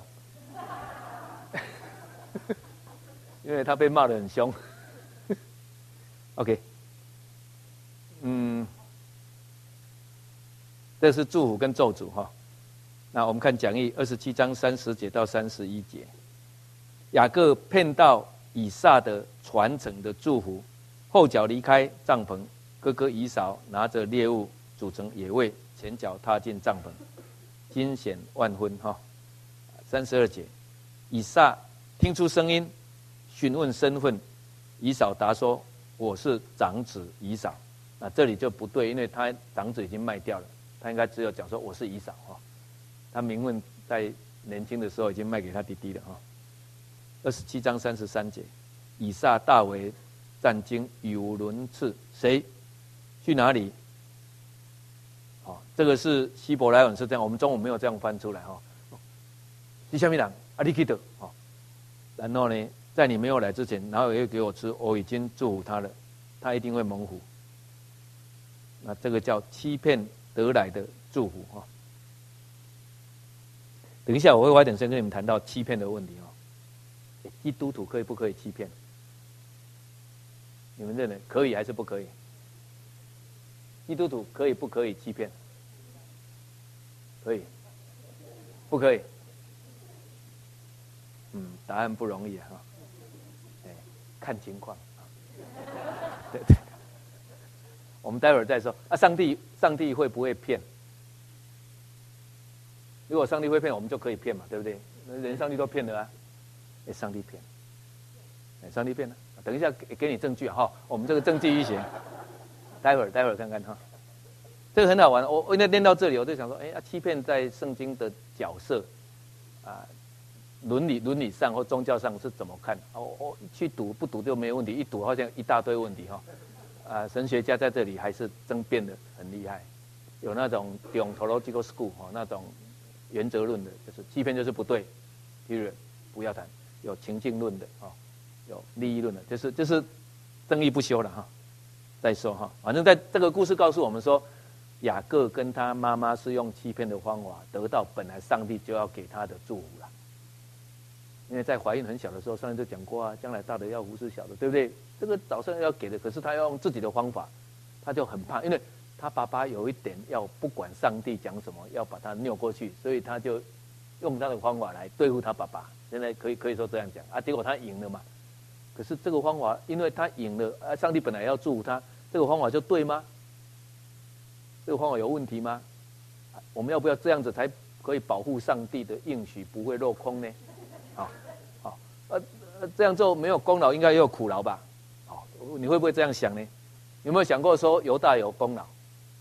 因为他被骂得很凶。OK， 嗯，这是祝福跟咒诅哈。那我们看讲义二十七章三十节到三十一节，雅各骗到以撒的传承的祝福，后脚离开帐篷，哥哥以扫拿着猎物组成野味，前脚踏进帐篷，惊险万分哈。三十二节，以撒听出声音，询问身份，以扫答说：“我是长子以扫。”那这里就不对，因为他长子已经卖掉了，他应该只有讲说我是以扫哈。他名分在年轻的时候已经卖给他弟弟了哈。二十七章三十三节，以撒大为战惊，语无伦次。谁去哪里？哦，这个是希伯来文是这样，我们中文没有这样翻出来哈。你下面讲啊，你记得哦。然后呢，在你没有来之前，然后也给我吃，我已经祝福他了，他一定会蒙福。那这个叫欺骗得来的祝福哈。等一下我会花点时间跟你们谈到欺骗的问题哦。基督徒可以不可以欺骗？你们认为可以还是不可以？基督徒可以不可以欺骗？可以，不可以？嗯，答案不容易啊，哎，看情况。对对，我们待会儿再说啊。上帝，上帝会不会骗？如果上帝会骗，我们就可以骗嘛，对不对？连上帝都骗了啊！哎，上帝骗，哎，上帝骗了。等一下给给你证据哈，我们这个证据一学，待会儿待会儿看看哈。这个很好玩，我我那念到这里，我就想说，哎，啊，欺骗在圣经的角色啊，伦理伦理上或宗教上是怎么看？哦，我去赌不赌就没问题，一赌好像一大堆问题哈。啊，神学家在这里还是争辩的很厉害，有那种 deontological school 哈，那种原则论的，就是欺骗就是不对 ，period 不要谈。有情境论的啊，有利益论的，就是就是争议不休了哈。再说哈，反正在这个故事告诉我们说，雅各跟他妈妈是用欺骗的方法得到本来上帝就要给他的祝福了。因为在怀孕很小的时候，上帝就讲过啊，将来大的要服侍小的，对不对？这个早上要给的，可是他要用自己的方法，他就很怕，因为他爸爸有一点要不管上帝讲什么，要把他拗过去，所以他就用他的方法来对付他爸爸。现在可以可以说这样讲啊，结果他赢了嘛。可是这个方法，因为他赢了啊，上帝本来要祝福他，这个方法就对吗？这个方法有问题吗？我们要不要这样子才可以保护上帝的应许不会落空呢？好，好，呃，这样做没有功劳，应该也有苦劳吧？好，你会不会这样想呢？有没有想过说犹大有功劳？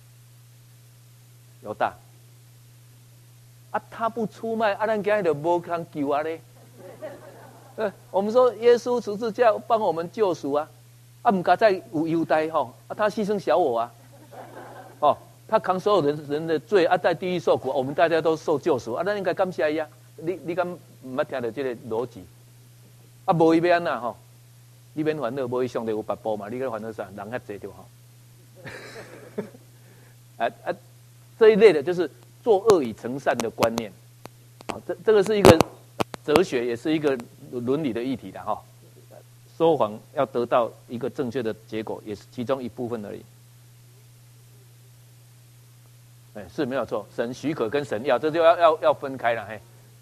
犹大啊，他不出卖，啊，咱今日就无人救啊咧。呃，我们说耶稣十字架帮我们救赎啊，啊，唔该再有犹大吼，啊，他牺牲小我啊，哦，他扛所有人人的罪啊，在地狱受苦，我们大家都受救赎啊，咱应该感谢伊啊。你你敢唔捌听到这个逻辑？啊，无伊要安那吼，你免烦恼，无伊上帝有八宝嘛，你个烦恼啥？人较济对吼。啊啊，这一类的就是作恶以成善的观念，啊，这这个是一个哲学，也是一个伦理的议题的哈。说谎要得到一个正确的结果，也是其中一部分而已。哎，是没有错，神许可跟神要，这就要要要分开了。嘿，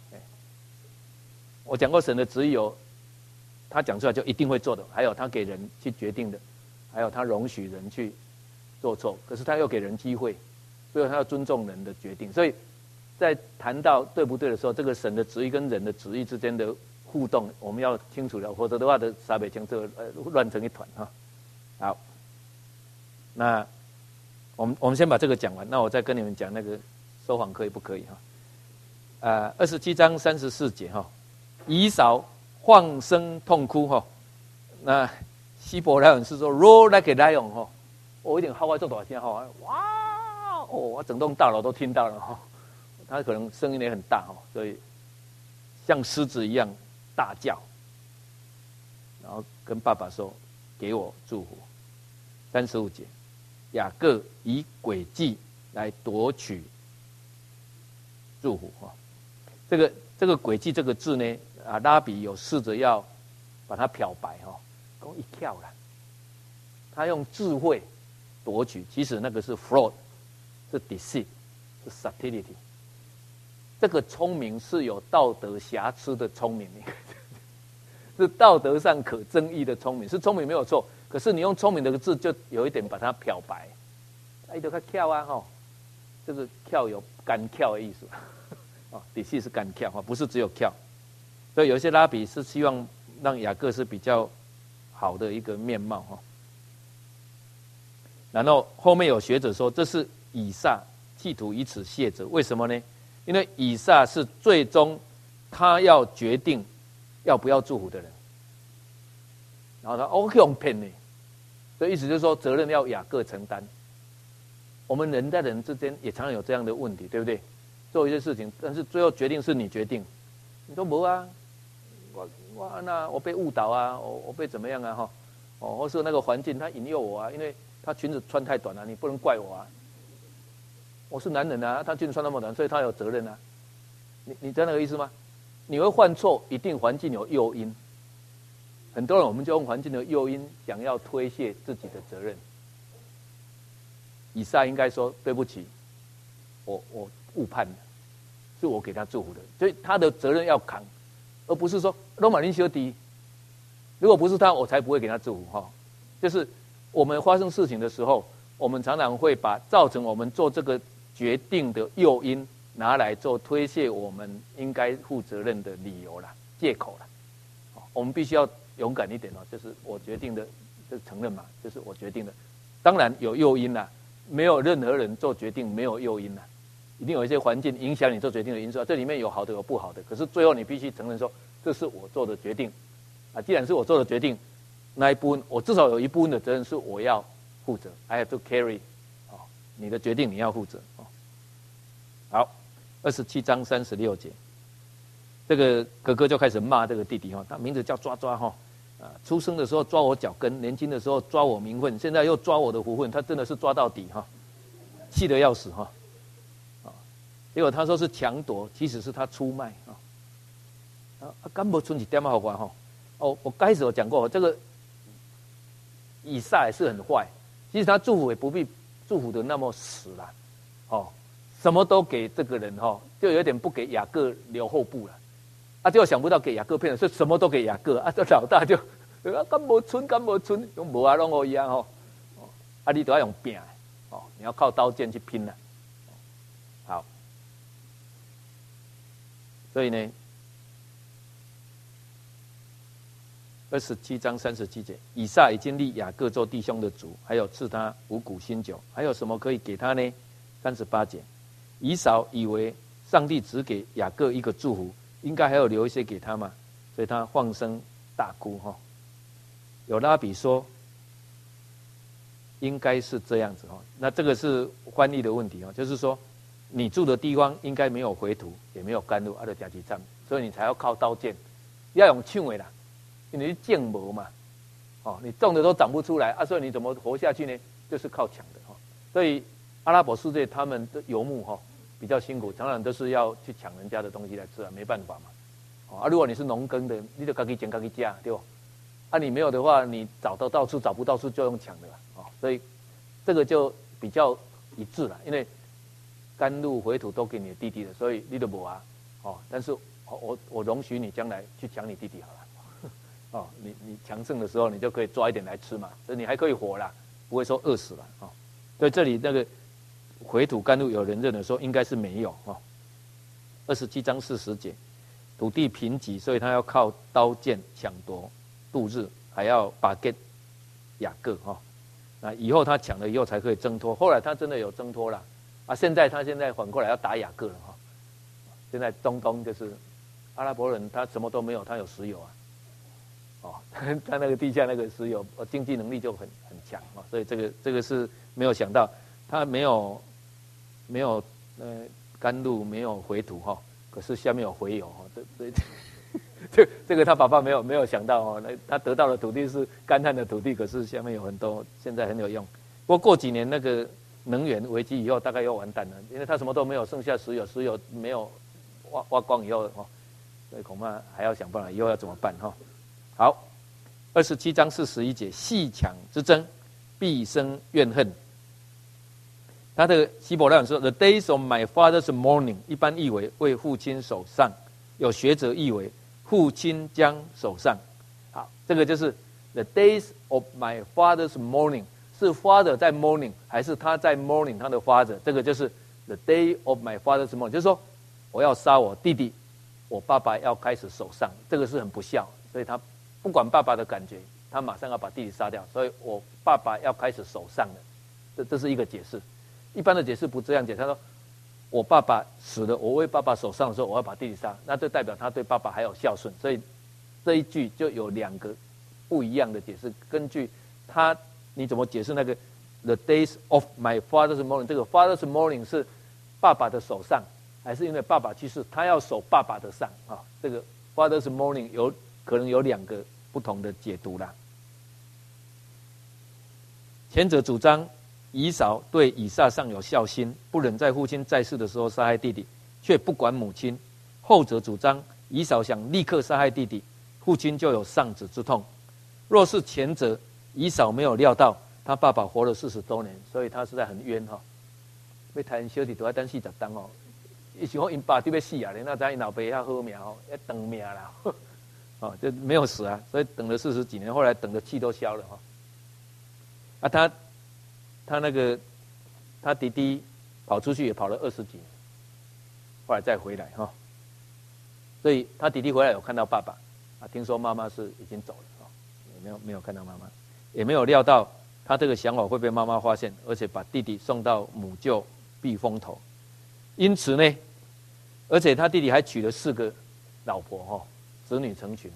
我讲过神的旨意有，他讲出来就一定会做的，还有他给人去决定的， 还有他容许人去做错，可是他又给人机会，所以他要尊重人的决定。所以在谈到对不对的时候，这个神的旨意跟人的旨意之间的互动，我们要清楚了，否则的话的傻北将这个呃乱成一团哈。好，那我们我们先把这个讲完，那我再跟你们讲那个说谎可以不可以哈？呃，二十七章三十四节哈，以扫放声痛哭哈。那希伯来文是说 roar like a lion 哈，我一点号外做多少天哈，哇哦，我整栋大楼都听到了哈，他可能声音也很大哈，所以像狮子一样大叫，然后跟爸爸说：“给我祝福。”三十五节，雅各以诡计来夺取祝福哈。这个这个诡计这个字呢，啊，拉比有试着要把它漂白哈，讲一跳了。他用智慧夺取，其实那个是 fraud， 是 deceit， 是 subtlety。这个聪明是有道德瑕疵的聪明，是道德上可争议的聪明，是聪明没有错。可是你用聪明这个字，就有一点把它漂白。哎，都看跳啊哈，这个跳有干跳的意思。啊，底细是干跳啊，不是只有跳。所以有一些拉比是希望让雅各是比较好的一个面貌哈。然后后面有学者说，这是以撒企图以此谢责，为什么呢？因为以撒是最终他要决定要不要祝福的人，然后他哦用骗呢，所以意思就是说责任要雅各承担。我们人在人之间也常常有这样的问题，对不对？做一些事情，但是最后决定是你决定，你说没啊，我我那我被误导啊，我我被怎么样啊哈，哦，或是那个环境他引诱我啊，因为他裙子穿太短了，你不能怪我啊。我是男人啊，他裙子穿那么短，所以他有责任啊。你你知道那个意思吗？你会犯错，一定环境有诱因。很多人我们就用环境的诱因，想要推卸自己的责任。以撒应该说对不起，我我误判了，是我给他祝福的，所以他的责任要扛，而不是说罗马林修迪，如果不是他，我才不会给他祝福哈。就是我们发生事情的时候，我们常常会把造成我们做这个决定的诱因拿来做推卸我们应该负责任的理由啦、借口啦。我们必须要勇敢一点哦，就是我决定的，就承认嘛，就是我决定的。当然有诱因啦，没有任何人做决定没有诱因啦，一定有一些环境影响你做决定的因素，这里面有好的有不好的。可是最后你必须承认说，这是我做的决定啊。既然是我做的决定，那一部分我至少有一部分的责任是我要负责 ，I have to carry。哦，你的决定你要负责哦。好，二十七章三十六节，这个哥哥就开始骂这个弟弟哈，他名字叫抓抓哈，啊，出生的时候抓我脚跟，年轻的时候抓我名分，现在又抓我的福分，他真的是抓到底哈，气得要死哈，啊，结果他说是强夺，其实是他出卖啊，啊，根本存一点好玩哈，哦，我开始有讲过这个。以撒也是很坏，其实他祝福也不必祝福的那么死啦，哦，什么都给这个人哈、哦，就有点不给雅各留后步了，啊，结果想不到给雅各骗了，所以什么都给雅各，啊，这老大就啊，干无村干无村，用无啊弄我一样哈，哦，啊，你都要用拼，哦，你要靠刀剑去拼了，好，所以呢。二十七章三十七节，以撒已经立雅各做弟兄的主，还有赐他五谷新酒，还有什么可以给他呢？三十八节，以扫以为上帝只给雅各一个祝福，应该还有留一些给他嘛，所以他放声大哭哈。有拉比说，应该是这样子哈。那这个是翻译的问题哈，就是说你住的地方应该没有回土，也没有甘露，阿的甲基站，所以你才要靠刀剑，要用枪的啦。因为是建模嘛，哦，你种的都长不出来啊，所以你怎么活下去呢？就是靠抢的哈。所以阿拉伯世界他们的游牧哈比较辛苦，常常都是要去抢人家的东西来吃啊，没办法嘛。哦啊，如果你是农耕的，你就自己捡自己家，对吧？啊，你没有的话，你找到到处找不到处就用抢的了哦。所以这个就比较一致了，因为甘露回土都给你的弟弟了，所以你都没啊。哦，但是我我我容许你将来去抢你弟弟好了。 哦，你你强盛的时候，你就可以抓一点来吃嘛，所以你还可以活啦，不会说饿死了啊。所以这里那个回土甘露，有人认为说应该是没有啊。二十七章四十节，土地贫瘠，所以他要靠刀剑抢夺度日，还要把给雅各哈。那以后他抢了以后才可以挣脱，后来他真的有挣脱了啊。现在他现在反过来要打雅各了哈。现在中东就是阿拉伯人，他什么都没有，他有石油啊。哦，他那个地下那个石油，经济能力就很很强啊，所以这个这个是没有想到，他没有没有呃甘露，没有回土哈，可是下面有回油哈，这这这这个他爸爸没有没有想到哦，那他得到的土地是干旱的土地，可是下面有很多，现在很有用。不过过几年那个能源危机以后，大概又完蛋了，因为他什么都没有，剩下石油，石油没有挖挖光以后哦，所以恐怕还要想办法，以后要怎么办哈？好，二十七章四十一节，细抢之争，必生怨恨。他的希伯来文说 ，The days of my father's mourning， 一般译为为父亲守丧，有学者译为父亲将守丧。好，这个就是 The days of my father's mourning， 是 father 在 mourning， 还是他在 mourning 他的 father？ 这个就是 The day of my father's mourning， 就是说我要杀我弟弟，我爸爸要开始守丧，这个是很不孝，所以他。不管爸爸的感觉，他马上要把弟弟杀掉，所以我爸爸要开始守丧了。这这是一个解释。一般的解释不这样解，他说我爸爸死了，我为爸爸守丧的时候，我要把弟弟杀，那就代表他对爸爸还有孝顺。所以这一句就有两个不一样的解释。根据他你怎么解释那个 The days of my father's mourning， 这个 father's mourning 是爸爸的守丧，还是因为爸爸去世，他要守爸爸的丧啊？这个 father's mourning 有。可能有两个不同的解读啦。前者主张以扫对以撒尚有孝心，不忍在父亲在世的时候杀害弟弟，却不管母亲；后者主张以扫想立刻杀害弟弟，父亲就有丧子之痛。若是前者，以扫没有料到他爸爸活了四十多年，所以他实在很冤哈。要谈小弟都要等四十当哦，伊想讲因爸就要死啊，那知因老爸遐好命哦，要长命啦。哦，就没有死啊，所以等了四十几年，后来等的气都消了哈。啊，他他那个他弟弟跑出去也跑了二十几年，后来再回来哈。所以他弟弟回来有看到爸爸啊，听说妈妈是已经走了啊，也没有没有看到妈妈，也没有料到他这个想法会被妈妈发现，而且把弟弟送到母舅避风头。因此呢，而且他弟弟还娶了四个老婆哈。子女成群。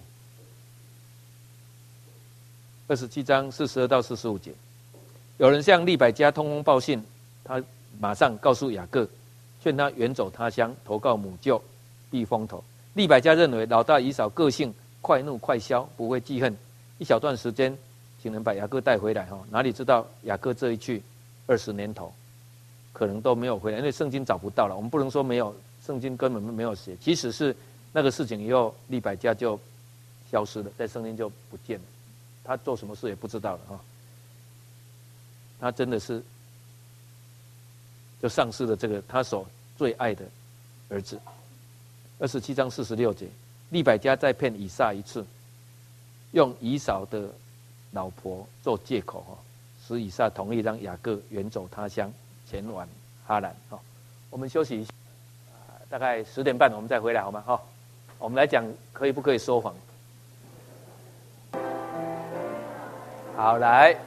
二十七章四十二到四十五节，有人向利百加通风报信，他马上告诉雅各，劝他远走他乡，投靠母舅，避风头。利百加认为老大以扫个性快怒快消，不会记恨，一小段时间，请人把雅各带回来哈。哪里知道雅各这一去二十年头，可能都没有回来，因为圣经找不到了。我们不能说没有，圣经根本没有写，即使是。那个事情以后，利百加就消失了，在圣经就不见了。他做什么事也不知道了啊！他真的是就丧失了这个他所最爱的儿子。二十七章四十六节，利百加再骗以撒一次，用以扫的老婆做借口哈，使以撒同意让雅各远走他乡，前往哈兰哈。我们休息一下，大概十点半我们再回来好吗？哈。我们来讲可以不可以说谎？好，来。